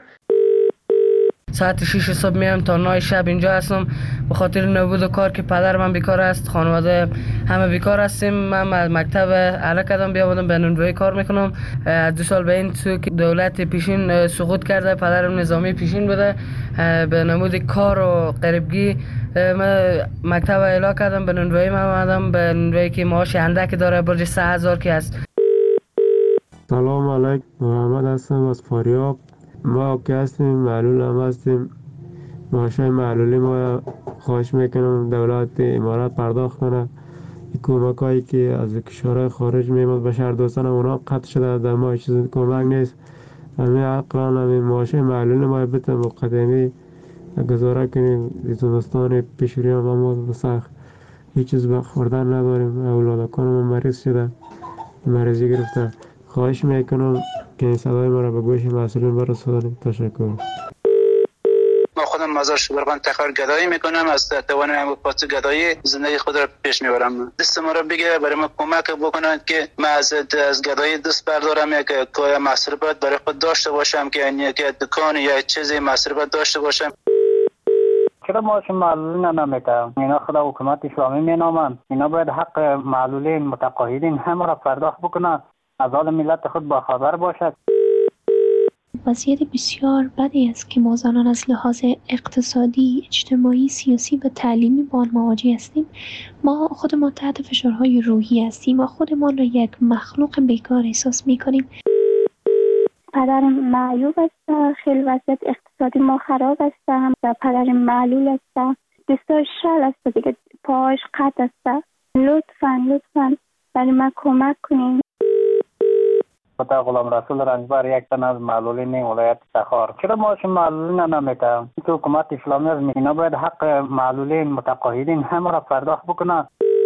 ساعت 6 صبح میام تا 9 شب اینجا هستم به خاطر نبود کار که پدر من بیکار است، خانواده همه بیکار هستیم. من از مکتب علا کردم بیامدم به نونوایی کار میکنم. از 2 سال به این سو که دولت پیشین سقوط کرده، پدرم نظامی پیشین بوده، به نمود کار و غریبگی من مکتب اعلا کردم به نونوایی. من آمدم به نونوایی که معاش اندک داره، برج 3000 که است. سلام علیکم، محمد هستم از فاریاب. ما که هستیم معلول هم هستیم، معاشای معلولی ما خواهش میکنم دولت امارات پرداخت کنه. کمک هایی که از کشورهای خارج میمد به شهر دوستان اونا قطع شده، در ما چیز کمک نیست. همین عقلان همین معاشای معلولی ما بتن مقدمی گزاره کنیم. زمستان پیشوری هم ما سخت هیچ چیز به خوردن نداریم، اولادکان ما مریض شده، مریضی گرفتن. خواهش میکنم که این صدای ما را به گوش مسئولین برسانید. تشکر. ما خودم مزار شبرغان تخار گدایی میکنم، از توانم پاس گدایی زندگی خود را پیش میبرم. دست ما را بگیره برای ما کمک بکنند که من از گدایی دست بردارم، یک کار مصرفات برای خود داشته باشم، که یک دکان یا چیزی مصرفات داشته باشم. چرا معاش معلولین نمیده؟ اینا خود حکومت اسلامی مینامند. اینا باید حق معلولین متقاعدین همه را پرداخت بکنند، از حال ملت خود با خبر باشد. وضعیت بسیار بدی است که ما زنان از لحاظ اقتصادی، اجتماعی، سیاسی و تعلیمی با آن مواجه هستیم. ما خودمان تحت فشارهای روحی هستیم. ما خودمان را یک مخلوق بیکار احساس می‌کنیم. پدرم معیوب است، خیلی وضعیت اقتصادی ما خراب است. پدرم معلول است، دستاش شل است دیگه، پاش قطع است. لطفاً برای من کمک کنین. خدا غلام رسول رنجبر، یک تن از معلولین ولایت تخار. چرا معاش معلولین نمیده؟ که حکومت اسلامی از اینا باید حق معلولین متقاعدین همه را پرداخت بکنند.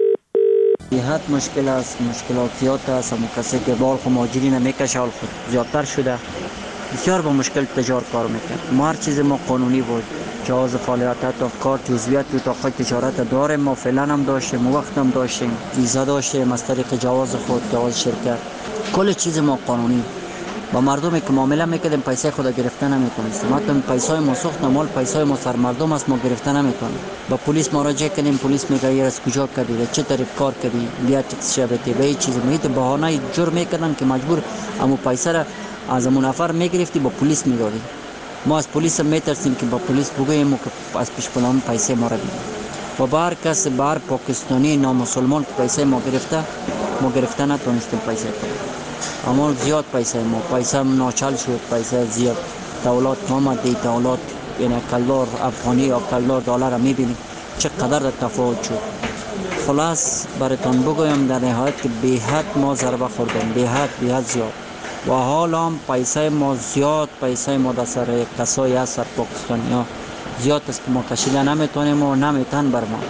صحت مشکل است، مشکلات است. اما کسی که بال خود ماجری نمیکشه، حال خود زیادتر شده، بسیار با مشکل تجار کار میکنه. ما هر چیز ما قانونی بود، جواز فعالیت تا کار جزئیات تو اتاق تجارت داریم. ما فعلا هم داشتیم، وقت هم داشتیم، ویزا داشتیم از طریق جواز خود، جواز شرکت، کل چیز ما قانونی. با مردمی که معامله میکردیم پیسه خود گرفته نمیتونستیم. حتی پیسای ما سوخت مال پیسای ما سر مردم است، ما گرفته نمیتونیم. با پلیس مراجعه کردیم، پلیس میگه از کجا کردی، چه طریق کار کردی، بیا تکس شبته به چیز میت بهانه جور میکردن که مجبور امو پیسه را از امون نفر میگرفتی با پلیس میدادی. ما از پلیس میترسیم که با پلیس بگوییم که از پیش پلان پیسه ما را بگیر. و بار کس بار پاکستانی نامسلمان پیسه ما گرفته نتونستیم پیسه کنیم. اما زیاد پیسه ناچل شد، پیسه زیاد. دولت آمد، دولت یعنی کلدار افغانی یا کلدار دلار میبینید چقدر تفاوت شد. خلاص براتون بگویم در نهایت که به حد ما ضربه خوردیم، به حد زیاد. و حالا هم پیسه ما زیاد، پیسه ما در سر کسایی هست سر پاکستانی ها زیاد است که ما کشیده نمیتونیم و نمیتن بر ما.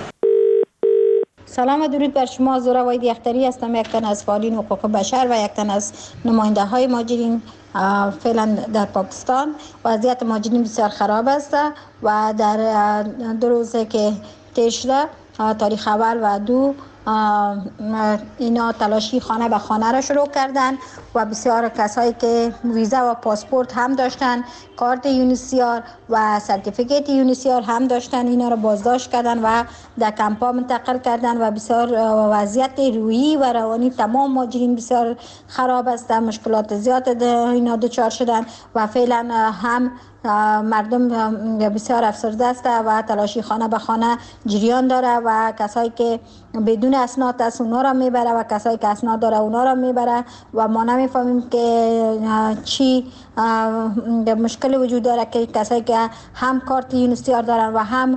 سلام و درود بر شما. زورا واید یختری هستم، یک تن از فعالین حقوق بشر و یک تن از نماینده های مهاجرین فعلا در پاکستان. وضعیت مهاجرین بسیار خراب است و در 2 روزه که طی شده، تاریخ اول و 2 اینا تلاشی خانه به خانه را شروع کردن و بسیار کسایی که ویزا و پاسپورت هم داشتن، کارت یونیسیار و سرتیفیکیت یونیسیار هم داشتن، اینا را بازداشت کردن و در کمپا منتقل کردن و بسیار وضعیت روحی و روانی تمام مهاجرین بسیار خراب است، مشکلات زیاد اینا دچار شدن و فعلا هم مردم بسیار افسرده است و تلاشی خانه به خانه جریان داره و کسایی که بدون اسناد است اونا را میبره و کسایی که اسناد داره اونا را میبره و ما نمیفهمیم که چی مشکلی وجود داره که کسایی که هم کارت یونیسیار دارن و هم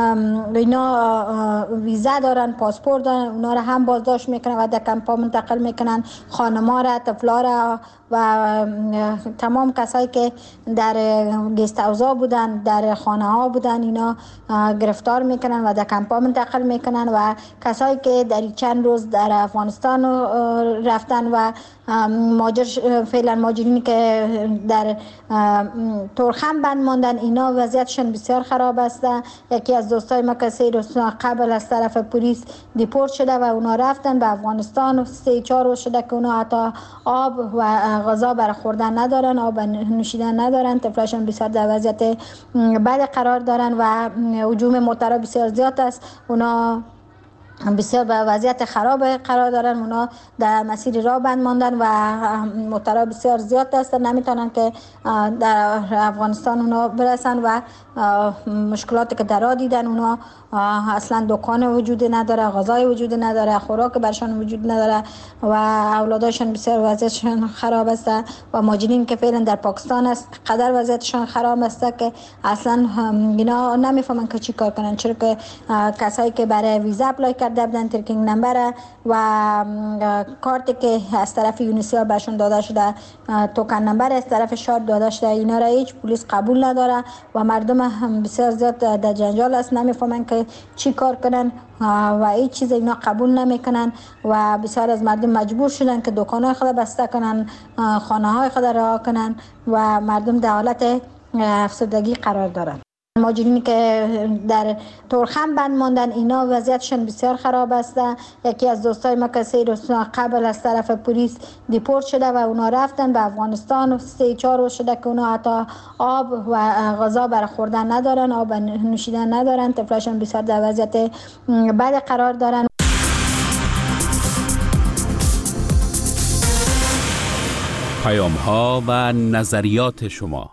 اینا ویزا دارن، پاسپورت دارن، اونا را هم بازداشت میکنن و در کمپا منتقل میکنن، خانما را، طفلا را و تمام کسایی که در گست هاوس‌ها بودن، در خانه ها بودن، اینا گرفتار میکنن و در کمپا منتقل میکنن و کسایی که در چند روز در افغانستان رفتن و فعلا مهاجرینی که در تورخم بند ماندن، اینا وضعیتشون بسیار خراب است. یکی از دوستای ما که 3 روز قبل از طرف پلیس دیپورت شده و اونا رفتن به افغانستان، 3-4 روز شده که اونا حتی آب و غذا برای خوردن ندارن، آب نوشیدن ندارن، طفلاشون بسیار در وضعیت بد قرار دارن و هجوم موترها بسیار زیاد است، اونا بسیار به وضعیت خراب قرار دارن، اونا در مسیر راه بند ماندن و موترها بسیار زیاد هستن، نمیتونن که در افغانستان اونا برسن و مشکلاتی که در راه دیدن، اونا اصلا دکان وجود نداره، غذای وجود نداره، خوراک برشان وجود نداره و اولاداشون بسیار وضعیتشون خراب است و مهاجرین که فعلا در پاکستان است قدر وضعیتشون خراب است که اصلا اینا نمیفهمن که چی کار کنن، چرا که کسایی که برای ویزا اپلای کرده بودن، ترکینگ نمبر و کارتی که از طرف یونیسیار برشون داده شده، توکن نمبر از طرف شاد داده شده، اینا را هیچ پلیس قبول نداره و مردم هم بسیار زیاد در جنجال است، نمیفهمن که چی کار کنن و هیچ چیز اینا قبول نمیکنن و بسیار از مردم مجبور شدن که دکانهای خود بسته کنن، خانه های خود رها کنن و مردم در حالت افسردگی قرار دارن. مهاجرینی که در تورخم بند ماندن، اینا وضعیتشون بسیار خراب است. یکی از دوستای ما که 3 روز قبل از طرف پلیس دیپورت شده و اونا رفتن به افغانستان، 3-4 روز شده که اونا حتی آب و غذا برای خوردن ندارن، آب نوشیدن ندارن، طفلاشون بسیار در وضعیت بد قرار دارن. پیام ها و نظریات شما.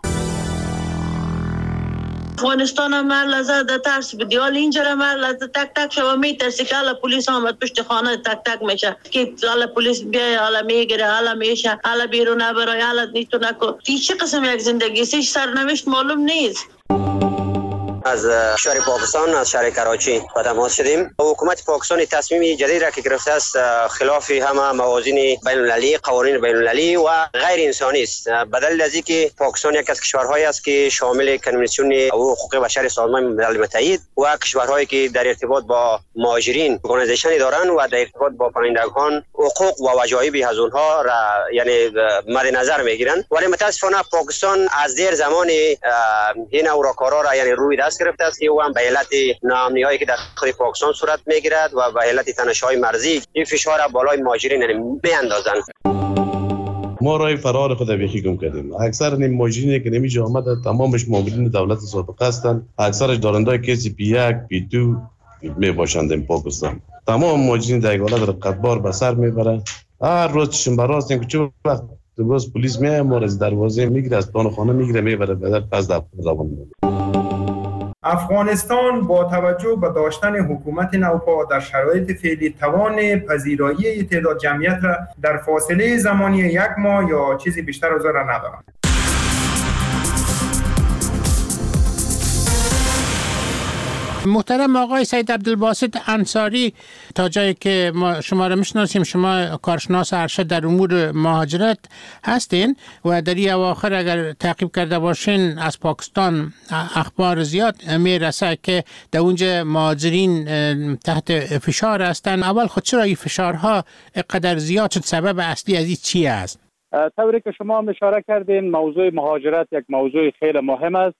افغانستان هم لحظه در ترس بدی، حالا اینجا هم لحظه تک تک شما میترسی که حالا پلیس آمد پشت خانه تک تک میشه که حالا پلیس بیای، حالا میگیره، حالا میشه، حالا بیرون نبرای، حالا نیتو نکن. این چه قسم یک زندگی است؟ سرنوشت معلوم نیست. از شهر پاکستان، از شهر کراچی با تماس شدیم. حکومت پاکستان تصمیم جدید را که گرفته است خلاف همه موازین بین المللی، قوانین بین المللی و غیر انسانی است. بدل از اینکه پاکستان یک از کشورهایی است که شامل کنوانسیون حقوق بشر سازمان ملل متحد و کشورهایی که در ارتباط با مهاجرین ارگانیزیشنی دارند و در ارتباط با پناهندگان حقوق و وجایب از اونها را یعنی مد نظر میگیرند، ولی متاسفانه پاکستان از دیر زمان این اوراکارا را یعنی روی دست گرفته است که او هم به علت ناامنی‌هایی که در خود پاکستان صورت میگیرد و به علت تنش‌های مرزی این فشار بالای مهاجرین میاندازند. ما راه فرار خود بیخی گم کردیم. اکثر مهاجرینی که نمی‌جا آمده تمامش مامورین دولت سابق هستند، اکثرش دارندگان کیس پی1 پی2 میباشند. این پاکستان تمام مهاجرین در حالت رقتبار به سر میبره. هر روز چشم براست که چه وقت باز پلیس میاد ما از دروازه میگیره، از پان خانه میگیره میبره بعد پس در روان. افغانستان با توجه به داشتن حکومت نوپا در شرایط فعلی توان پذیرایی تعداد جمعیت را در فاصله زمانی 1 ماه یا چیزی بیشتر از آن را ندارد. محترم آقای سید عبدالباسط انصاری، تا جایی که ما شما را میشناسیم شما کارشناس ارشد در امور مهاجرت هستین و در این اواخر اگر تعقیب کرده باشین از پاکستان اخبار زیاد میرسه که در اونجا مهاجرین تحت فشار هستند. اول خود چرا این فشارها قدر زیاد شد؟ سبب اصلی از این چی است؟ طوری که شما اشاره کردین موضوع مهاجرت یک موضوع خیلی مهم است.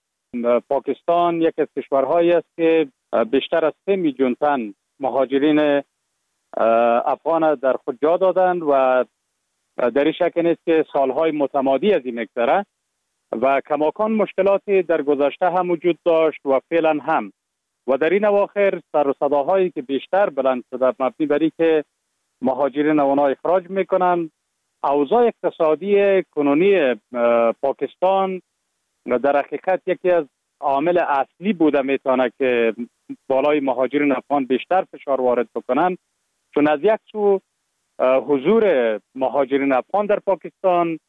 پاکستان یک از کشورهایی است که بیشتر از 3 میلیون تن مهاجرین افغان در خود جا دادند و در این شک نیست که سالهای متمادی از این مگذره و کماکان مشکلاتی در گذشته هم وجود داشت و فعلا هم و در این اواخر سر و صداهایی که بیشتر بلند شده مبنی بر اینکه مهاجرین اونا اخراج میکنن. اوضاع اقتصادی کنونی پاکستان در حقیقت یکی از عامل اصلی بوده میتونه که بالای مهاجرین افغان بیشتر فشار وارد بکنن، چون از یک سو حضور مهاجرین افغان در پاکستان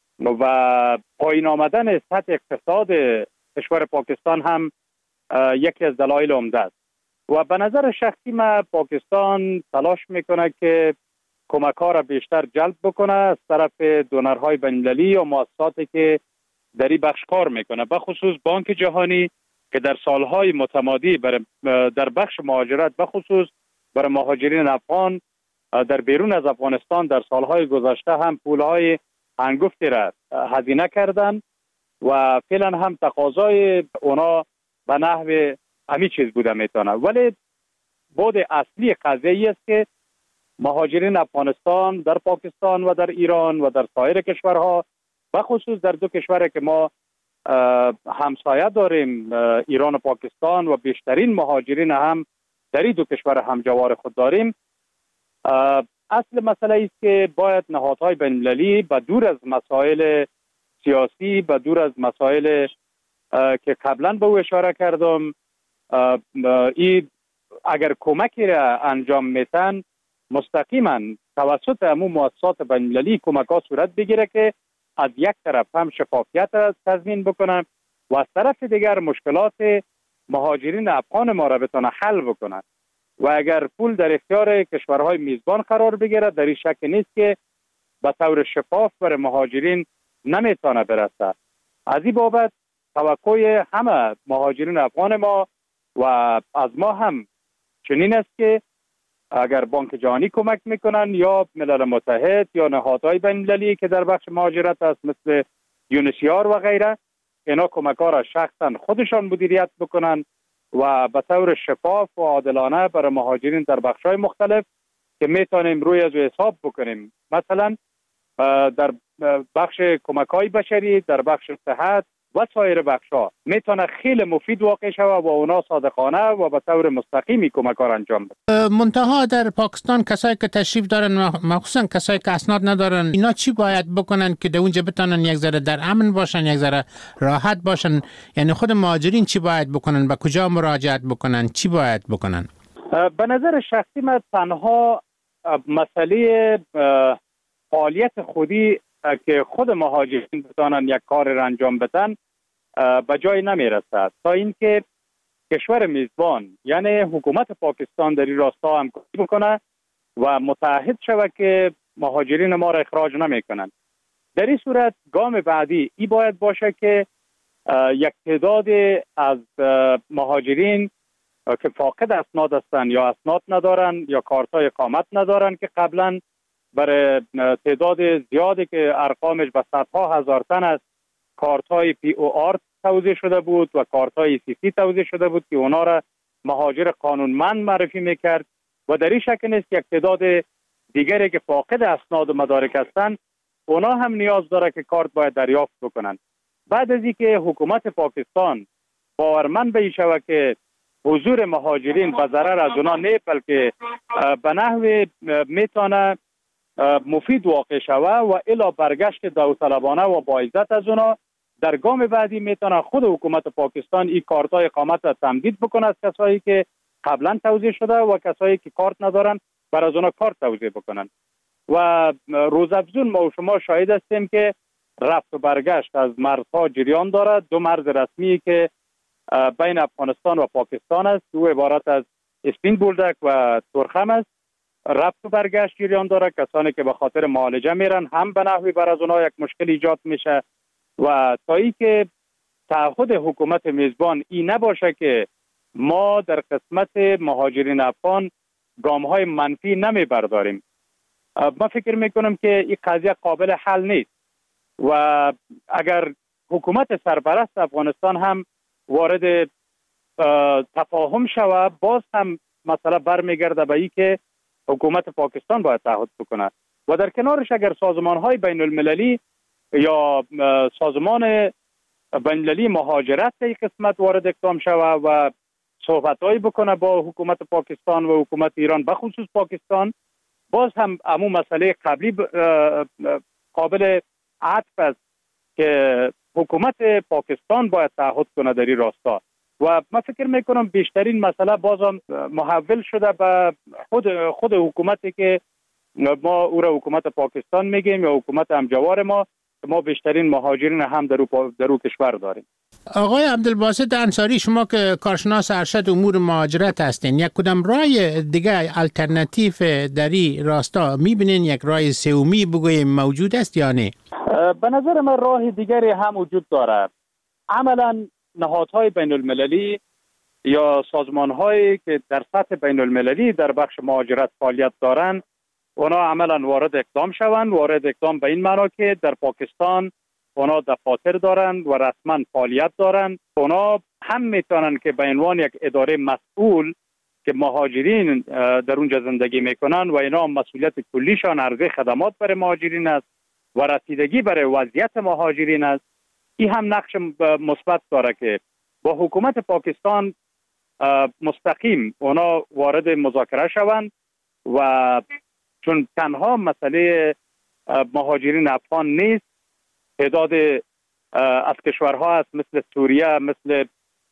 و پایین آمدن سطح اقتصاد کشور پاکستان هم یکی از دلایل عمده است و به نظر شخصی من پاکستان تلاش میکنه که کمک‌ها را بیشتر جلب بکنه از طرف دونرهای بین‌المللی و مؤسساتی که در این بخش کار میکنه، به خصوص بانک جهانی که در سالهای متمادی در بخش مهاجرت به خصوص برای مهاجرین افغان در بیرون از افغانستان در سالهای گذشته هم پولهای هنگفتی را هزینه کردند و فعلا هم تقاضای اونا به نحو همین چیز بوده میتونه. ولی بود اصلی قضیه است که مهاجرین افغانستان در پاکستان و در ایران و در سایر کشورها و خصوص در دو کشوری که ما همسایه داریم، ایران و پاکستان، و بیشترین مهاجرین هم در این دو کشور همجوار خود داریم، اصل مسئله است که باید نهادهای بین‌المللی به دور از مسائل سیاسی، به دور از مسائل که قبلا به او اشاره کردم، این اگر کمکی را انجام میتن مستقیما توسط همون مؤسسات بین‌المللی کمک‌ها صورت بگیره که از یک طرف هم شفافیت را تضمین بکنن و از طرف دیگر مشکلات مهاجرین افغان ما را بتونه حل بکنن و اگر پول در اختیار کشورهای میزبان قرار بگیره در این شک نیست که به طور شفاف برای مهاجرین نمیتونه برسه. از این بابت توقع همه مهاجرین افغان ما و از ما هم چنین است که اگر بانک جهانی کمک میکنن یا ملل متحد یا نهادهای بین‌المللی که در بخش مهاجرت است مثل یونیسیار و غیره، اینا کمک‌ها را شخصا خودشان مدیریت بکنن و به طور شفاف و عادلانه برای مهاجرین در بخش‌های مختلف که میتونیم روی از حساب بکنیم، مثلا در بخش کمک‌های بشری، در بخش صحت و سایر بخش‌ها میتونه خیلی مفید واقع شود و اونا صادقانه و به طور مستقیمی کمک‌ها را انجام بدن. منتها در پاکستان کسایی که تشریف دارن، مخصوصا کسایی که اسناد ندارن، اینا چی باید بکنن که در اونجا بتونن یک ذره در امن باشن، یک ذره راحت باشن؟ یعنی خود مهاجرین چی باید بکنن؟ به کجا مراجعت بکنن؟ چی باید بکنن؟ به نظر شخصی من تنها مسئله فعالیت خودی که خود مهاجرین بتانن یک کار را انجام بدن به جای نمیرسد تا اینکه کشور میزبان یعنی حکومت پاکستان در این راستا همکاری بکنه و متعهد شود که مهاجرین ما را اخراج نمیکنن. در این صورت گام بعدی ای باید باشه که یک تعداد از مهاجرین که فاقد اسناد هستند یا اسناد ندارن یا کارت‌های اقامت ندارن که قبلا برای تعداد زیادی که ارقامش به صدها هزار تن است کارت‌های POR توزیع شده بود و کارت‌های CC توزیع شده بود که اونا را مهاجر قانونمند معرفی میکرد و در این شک نیست که یک تعداد دیگری که فاقد اسناد و مدارک هستند اونا هم نیاز داره که کارت باید دریافت بکنن. بعد از اینکه حکومت پاکستان باورمند به این شود که حضور مهاجرین به ضرر از اونا نه بلکه به نحو میتونه مفید واقع شود و الا برگشت داوطلبانه و با عزت از اونا، در گام بعدی میتونه خود حکومت پاکستان این کارت‌های اقامت را تمدید بکنه از کسایی که قبلا توزیع شده و کسایی که کارت ندارن بر از اونا کارت توزیع بکنن. و روزافزون ما و شما شاهد هستیم که رفت و برگشت از مرزها جریان دارد. دو مرز رسمی که بین افغانستان و پاکستان است، دو عبارت از اسپین بولدک و تورخم است، رفت و برگشت جریان دارد. کسانی که به خاطر معالجه میرن هم به نحوی بر از اونها یک مشکل ایجاد میشه و تا ای که تعهد حکومت میزبان این نباشه که ما در قسمت مهاجرین افغان گام‌های منفی نمیبرداریم، من فکر میکنم که این قضیه قابل حل نیست و اگر حکومت سرپرست افغانستان هم وارد تفاهم شود باز هم مسئله برمیگرده به این که حکومت پاکستان باید تعهد بکنه و در کنارش اگر سازمان‌های بین المللی یا سازمان بین المللی مهاجرت در قسمت وارد اقدام شود و صحبت‌هایی بکنه با حکومت پاکستان و حکومت ایران به خصوص پاکستان، باز هم امو مسئله قبلی قابل عطف است که حکومت پاکستان باید تعهد کنه در این راستا و من فکر میکنم بیشترین مسئله بازم محول شده به خود حکومتی که ما او را حکومت پاکستان میگیم یا حکومت همجوار ما بیشترین مهاجرین هم در او کشور داریم. آقای عبدالباسط انصاری، شما که کارشناس ارشد امور مهاجرت هستین، یک کدام راه دیگه الटरनेटिव در این راستا میبینین؟ یک راه سومی بگویم موجود است یا نه؟ به نظر من راه دیگری هم وجود دارد. عملا نهادهای بین المللی یا سازمانهایی که در سطح بین المللی در بخش مهاجرت فعالیت دارند، اونا عملا وارد اقدام شوند. وارد اقدام به این معنا که در پاکستان اونا دفاتر دارند و رسما فعالیت دارند. اونا هم میتونن که به عنوان یک اداره مسئول که مهاجرین در اونجا زندگی میکنن و اینا مسئولیت کلیشان عرضه خدمات برای مهاجرین است و رسیدگی برای وضعیت مهاجرین است. این هم نقش مثبت داره که با حکومت پاکستان مستقیم اونا وارد مذاکره شوند و چون تنها مسئله مهاجرین افغان نیست، تعداد از کشورها است مثل سوریه، مثل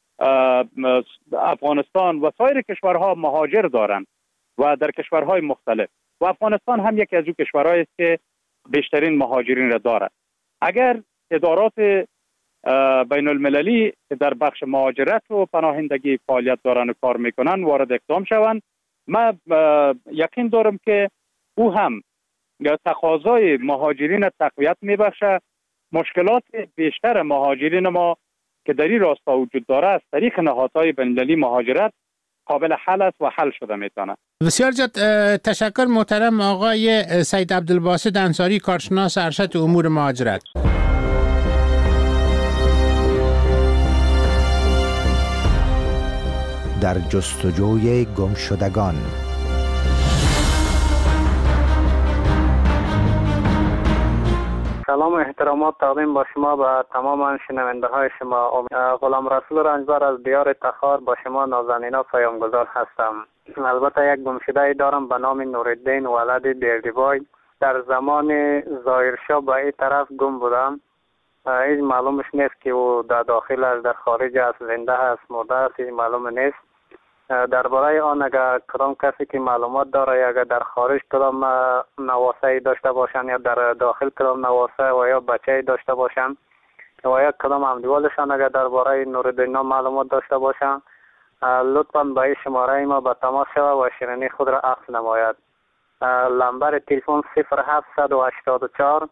افغانستان و سایر کشورها مهاجر دارند و در کشورهای مختلف و افغانستان هم یکی از اون کشورهایی است که بیشترین مهاجرین را دارد. اگر ادارات بین المللی که در بخش مهاجرت و پناهندگی فعالیت دارن و کار میکنن وارد اقدام شوند، من یقین دارم که او هم تقاضای مهاجرین تقویت میبخشه. مشکلات بیشتر مهاجرین ما که در این راستا وجود داره از طریق نهادهای بین المللی مهاجرت قابل حل است و حل شده میتونه. بسیار زیاد تشکر محترم آقای سید عبدالباسط انصاری، کارشناس ارشد امور مهاجرت. در جستجوی گمشدگان. سلام و احترامات تقدیم با شما و تمام شنونده های شما. غلام رسول رنجبر از دیار تخار با شما نازنینا پیامگذار هستم. البته یک گمشده دارم به نام نورالدین ولد بیردیبای. در زمان ظاهرشاه به این طرف گم بودم. هیچ معلومش نیست که او در داخل است، در خارج است، زنده است، مرده است، هیچ معلوم نیست. درباره آن اگر کدام کسی که معلومات داره یا اگر در خارج کدام نواسه داشته باشند یا در داخل کدام نواسه و یا بچه داشته باشند و یا کدام همدیوالشان اگر درباره نورالدین معلومات داشته باشند، لطفاً به این شماره ما به تماس شود و شیرینی خود را عکس نماید. نمبر تلفن 0784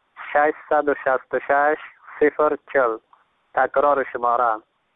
666 040. تکرار شماره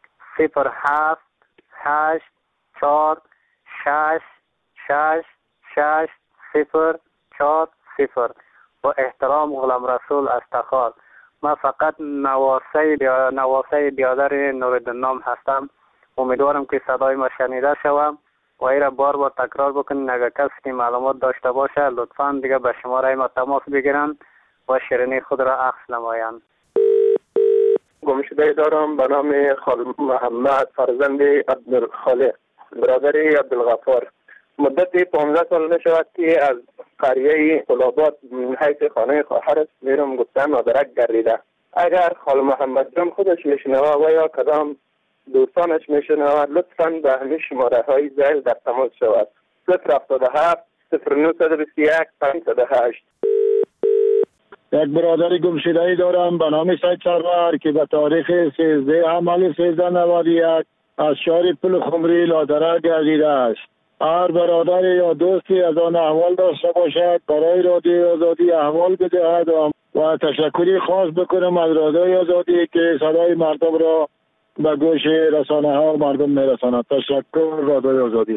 078 4 6 6 6 0 4 0. با احترام غلام رسول از تخار. من فقط نواسه بیادر نورالدین نام هستم. امیدوارم که صدای ما شنیده شوم و ای را بار بار تکرار بکنین. اگر کسی که معلومات داشته باشه لطفاً دیگه به شماره ما تماس بگیرن و شیرینی خود را عکس نمایند. گمشده دارم به نام خال محمد فرزند عبدالخالق برادر عبدالغفار. مدت 15 سال نشود که از قریه قلابات حیث خانه خواهرش میرم گفتم مادرک گردیده. اگر خال محمد جان خودش میشنوه و یا کدام دوستانش میشنوه لطفاً به همین شماره های زیل در تماس شود. 077 0921 508. یک برادر گمشده‌ای دارم به نام سید سرور که به تاریخ 13 حمل 1391 از شهر پل خمری لادره گردیده است. هر برادر یا دوستی از آن احوال داشته باشد برای رادیوی آزادی احوال بدهد و تشکری خاص بکنم از رادیوی آزادی که صدای مردم را به گوش رسانه ها و مردم میرساند. تشکر رادیوی آزادی.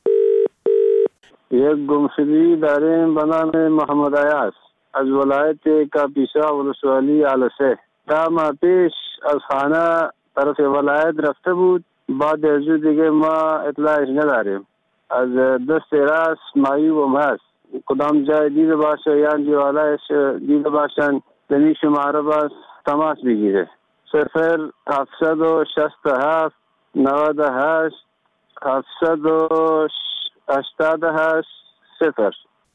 یک گمشدگی داریم به نام محمد عیاض از ولایت کاپیسا ولسوالی علسه. تا ماه پیش از خانه طرف ولایت رفته بود، بعد از دیگه ما اطلاعش نداریم. از دست راست معیوب هست. کدام جای دیده باشه یا دیوالایش دیده باشن دمی شماره باز تماس بگیره. 0767 98 788 0.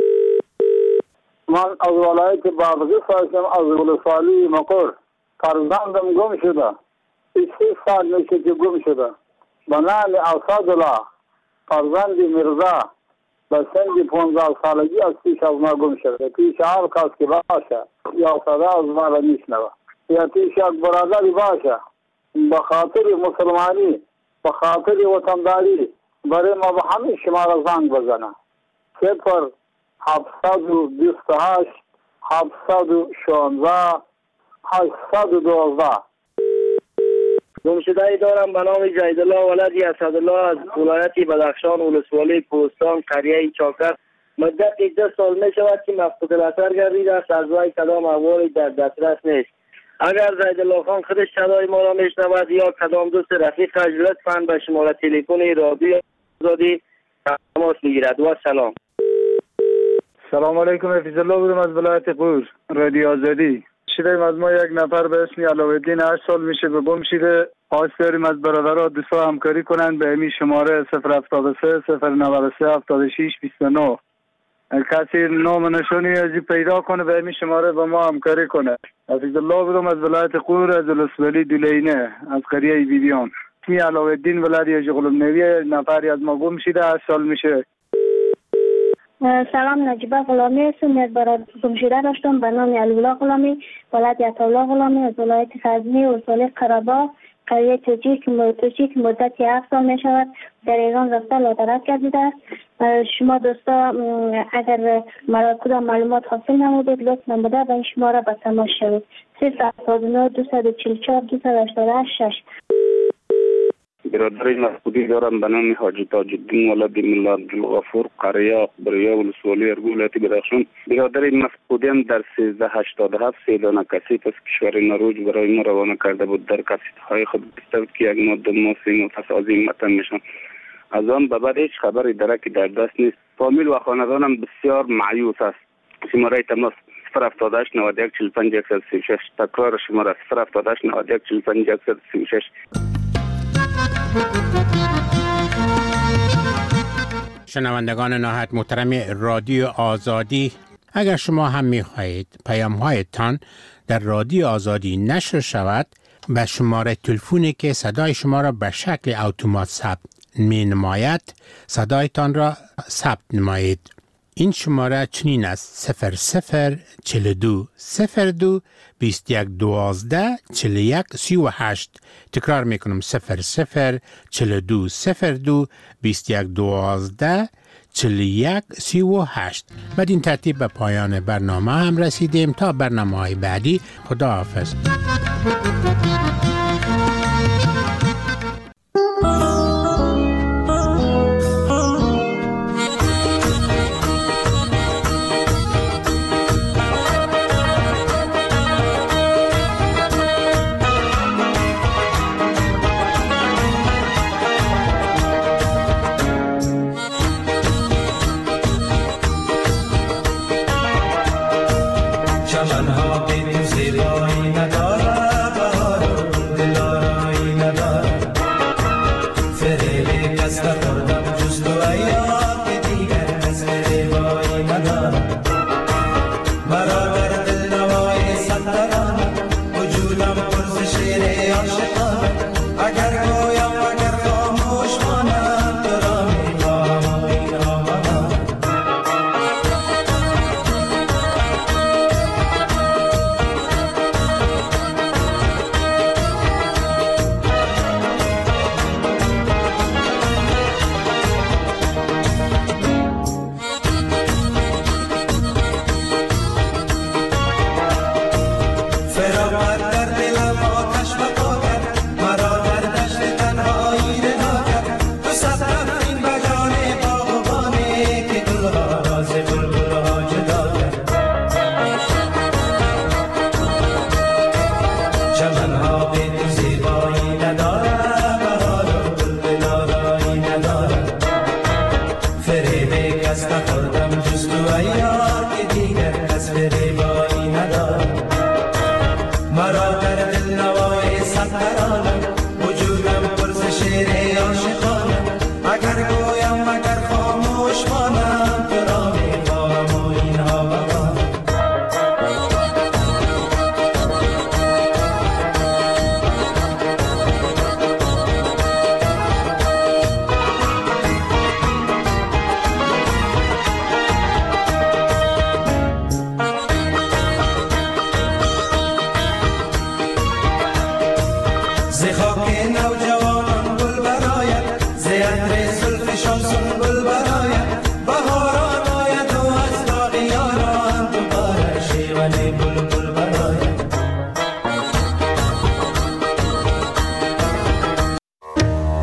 من از ولایت بادغیس هستم، از ولسوالی مقر. فرزندم گم شده. 6 سال میشه که گم شده. به نام اسدالله فرزند مرزا به سن 15 سالگی از پیش از ما گم شده. پیش هر کس که باشه یا صدا از ما را میشنوه یا پیش یک برادری باشه به خاطر مسلمانی به خاطر وطنداری برای ما به همین شما را زنگ بزنه. 0728 716 812. گمشده‌ای دارم به نام جیدالله ولدی اسدالله از ولایت بدخشان ولسوالی پوستان قریه چاکر. مدت 2 سال می شود که مفقود الاثر گردیده است. از وی کدام احوالی در دسترس نیست. اگر جیدالله خان خودش صدای ما را میشنود یا کدام دوست رفیقش لطفاً به شماره تلفن رادیو آزادی تماس بگیرد. و سلام. سلام علیکم. حفیظ الله بودم از ولایت قور رادیو آزادی. شدیم از ما یک نفر به اسم علاءالدین 8 سال میشه به گم شده. خواست داریم از برادرها دوستا همکاری کنند به همین شماره 073 093 76 29. کسی نام نشانی ازی پیدا کنه به همین شماره با ما همکاری کنه. حفیظ الله بودم از ولایت قور از ولسوالی دولینه از قریه بیبیان. اسمی علاءالدین ولدی جغلم نویه. نفری از ما گم شده 8 سال میشه. سلام، نجیبه غلامی هستم. یک برادر گم شده داشتم به نام علی‌الله غلامی ولد عطاالله غلامی از ولایت غزنی ولسوالی قره‌باغ قریه توجی که مدت 7 سال می شود در ایران رفته لادرک گردیده است. شما دوستا اگر کدام معلومات حاصل نمودید لطف نموده به این شماره به تماس شوید. 079 244 288 6. برادر مفقودی دارم به نام حاجی تاج‌الدین ولد ملا عبدالغفور قریه بریا ولسوالی ولایت بدخشان. برادر مفقودیم در 1387 سیدانه کسیت از کشور نروژ برای ما روانه کرده بود. در کسیت‌های خود گفته که یک ماده ماسی متفاوتی متن میشن. از آن به بعد هیچ خبری درکی در دست نیست. فامیل و خاندانم بسیار مایوس است. شماره تماس 078 91 45 136. تکرار شماره 078 91 45 136. شنوندگان نهایت محترم رادیو آزادی، اگر شما هم می‌خواهید پیام‌هایتان در رادیو آزادی نشر شود، به شماره تلفنی که صدای شما را به شکل اتومات ثبت می‌نماید صدایتان را ثبت نمایید. این شماره چنین است: 0042 02 21 12 41 38. تکرار میکنم: 0042 02 21 12 41 38. بدین ترتیب به پایان برنامه هم رسیدیم. تا برنامه‌های بعدی، خداحافظ. Hasta